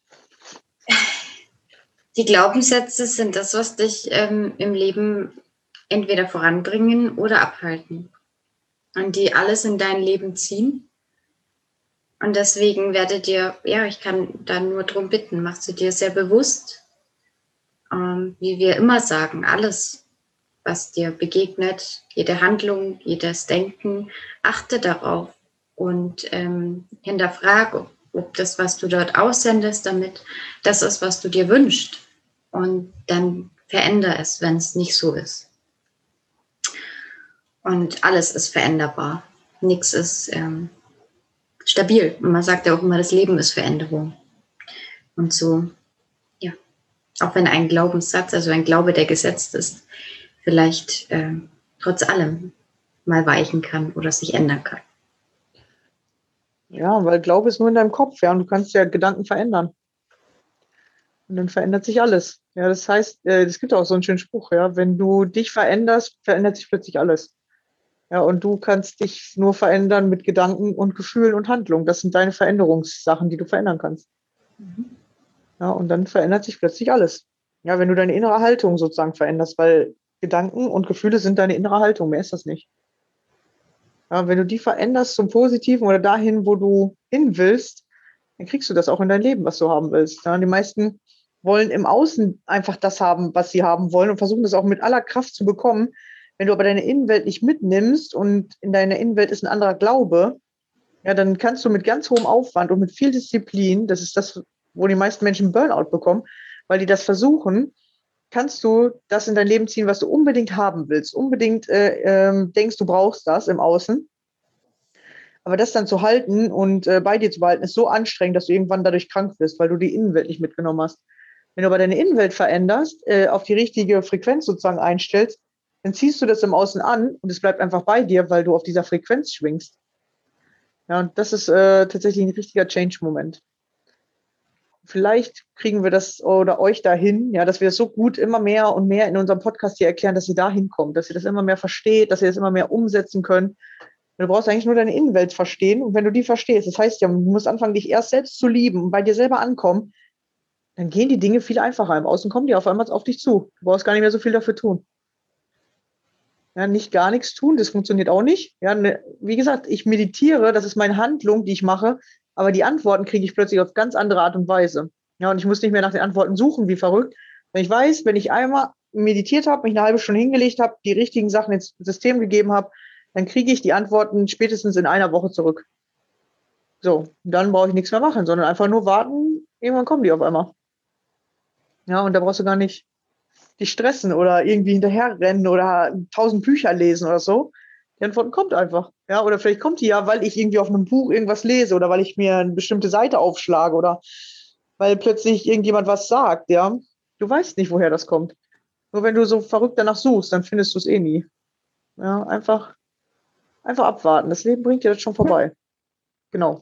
Die Glaubenssätze sind das, was dich ähm, im Leben entweder voranbringen oder abhalten. Und die alles in dein Leben ziehen. Und deswegen werde dir, ja, ich kann da nur drum bitten, machst du dir sehr bewusst, ähm, wie wir immer sagen, alles, was dir begegnet, jede Handlung, jedes Denken, achte darauf und ähm, hinterfrag, ob, ob das, was du dort aussendest, damit das ist, was du dir wünschst. Und dann veränder es, wenn es nicht so ist. Und alles ist veränderbar. Nichts ist ähm, stabil. Und man sagt ja auch immer, das Leben ist Veränderung. Und so, ja, auch wenn ein Glaubenssatz, also ein Glaube, der gesetzt ist, vielleicht äh, trotz allem mal weichen kann oder sich ändern kann. Ja, weil Glaube ist nur in deinem Kopf, ja, und du kannst ja Gedanken verändern. Und dann verändert sich alles. Ja, das heißt, äh, es gibt auch so einen schönen Spruch, ja, wenn du dich veränderst, verändert sich plötzlich alles. Ja, und du kannst dich nur verändern mit Gedanken und Gefühlen und Handlungen. Das sind deine Veränderungssachen, die du verändern kannst. Mhm. Ja, und dann verändert sich plötzlich alles. Ja, wenn du deine innere Haltung sozusagen veränderst, weil Gedanken und Gefühle sind deine innere Haltung, mehr ist das nicht. Ja, wenn du die veränderst zum Positiven oder dahin, wo du hin willst, dann kriegst du das auch in dein Leben, was du haben willst. Ja, die meisten wollen im Außen einfach das haben, was sie haben wollen, und versuchen das auch mit aller Kraft zu bekommen. Wenn du aber deine Innenwelt nicht mitnimmst und in deiner Innenwelt ist ein anderer Glaube, ja, dann kannst du mit ganz hohem Aufwand und mit viel Disziplin, das ist das, wo die meisten Menschen Burnout bekommen, weil die das versuchen, kannst du das in dein Leben ziehen, was du unbedingt haben willst, unbedingt äh, ähm, denkst, du brauchst das im Außen. Aber das dann zu halten und äh, bei dir zu behalten, ist so anstrengend, dass du irgendwann dadurch krank wirst, weil du die Innenwelt nicht mitgenommen hast. Wenn du aber deine Innenwelt veränderst, äh, auf die richtige Frequenz sozusagen einstellst, dann ziehst du das im Außen an und es bleibt einfach bei dir, weil du auf dieser Frequenz schwingst. Ja, und das ist äh, tatsächlich ein richtiger Change-Moment. Vielleicht kriegen wir das oder euch dahin, ja, dass wir das so gut immer mehr und mehr in unserem Podcast hier erklären, dass ihr da hinkommt, dass ihr das immer mehr versteht, dass ihr das immer mehr umsetzen könnt. Du brauchst eigentlich nur deine Innenwelt verstehen. Und wenn du die verstehst, das heißt ja, du musst anfangen, dich erst selbst zu lieben und bei dir selber ankommen, dann gehen die Dinge viel einfacher. Im Außen kommen die auf einmal auf dich zu. Du brauchst gar nicht mehr so viel dafür tun. Ja, nicht gar nichts tun, das funktioniert auch nicht. Ja, ne, wie gesagt, ich meditiere, das ist meine Handlung, die ich mache, aber die Antworten kriege ich plötzlich auf ganz andere Art und Weise. Ja, und ich muss nicht mehr nach den Antworten suchen, wie verrückt. Wenn ich weiß, wenn ich einmal meditiert habe, mich eine halbe Stunde hingelegt habe, die richtigen Sachen ins System gegeben habe, dann kriege ich die Antworten spätestens in einer Woche zurück. So, dann brauche ich nichts mehr machen, sondern einfach nur warten, irgendwann kommen die auf einmal. Ja, und da brauchst du gar nicht dich stressen oder irgendwie hinterherrennen oder tausend Bücher lesen oder so. Die Antwort kommt einfach. Ja, oder vielleicht kommt die ja, weil ich irgendwie auf einem Buch irgendwas lese oder weil ich mir eine bestimmte Seite aufschlage oder weil plötzlich irgendjemand was sagt, ja. Du weißt nicht, woher das kommt. Nur wenn du so verrückt danach suchst, dann findest du es eh nie. Ja, einfach, einfach abwarten. Das Leben bringt dir das schon vorbei. Genau.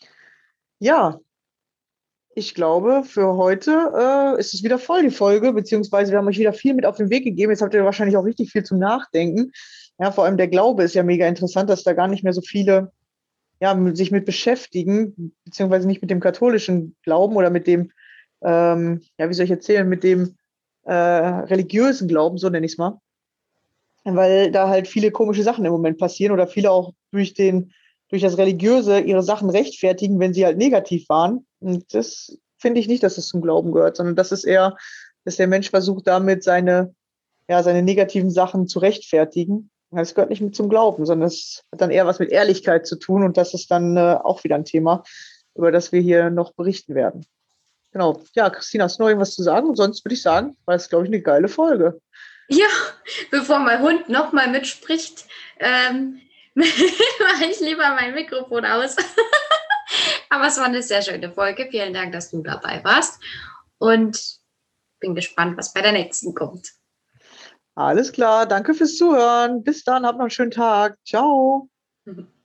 Ja, ich glaube, für heute äh, ist es wieder voll, die Folge, beziehungsweise wir haben euch wieder viel mit auf den Weg gegeben. Jetzt habt ihr wahrscheinlich auch richtig viel zum Nachdenken. Ja, vor allem der Glaube ist ja mega interessant, dass da gar nicht mehr so viele ja, sich mit beschäftigen, beziehungsweise nicht mit dem katholischen Glauben oder mit dem, ähm, ja, wie soll ich erzählen, mit dem äh, religiösen Glauben, so nenne ich es mal. weil da halt viele komische Sachen im Moment passieren oder viele auch durch den, durch das Religiöse ihre Sachen rechtfertigen, wenn sie halt negativ waren. Und das finde ich nicht, dass das zum Glauben gehört, sondern das ist eher, dass der Mensch versucht, damit seine, ja, seine negativen Sachen zu rechtfertigen. Das gehört nicht mit zum Glauben, sondern es hat dann eher was mit Ehrlichkeit zu tun und das ist dann äh, auch wieder ein Thema, über das wir hier noch berichten werden. Genau. Ja, Christina, hast du noch irgendwas zu sagen? Und sonst würde ich sagen, war es, glaube ich, eine geile Folge. Ja, bevor mein Hund nochmal mitspricht, ähm, mache ich lieber mein Mikrofon aus. Aber es war eine sehr schöne Folge. Vielen Dank, dass du dabei warst. Und bin gespannt, was bei der nächsten kommt. Alles klar. Danke fürs Zuhören. Bis dann. Habt noch einen schönen Tag. Ciao.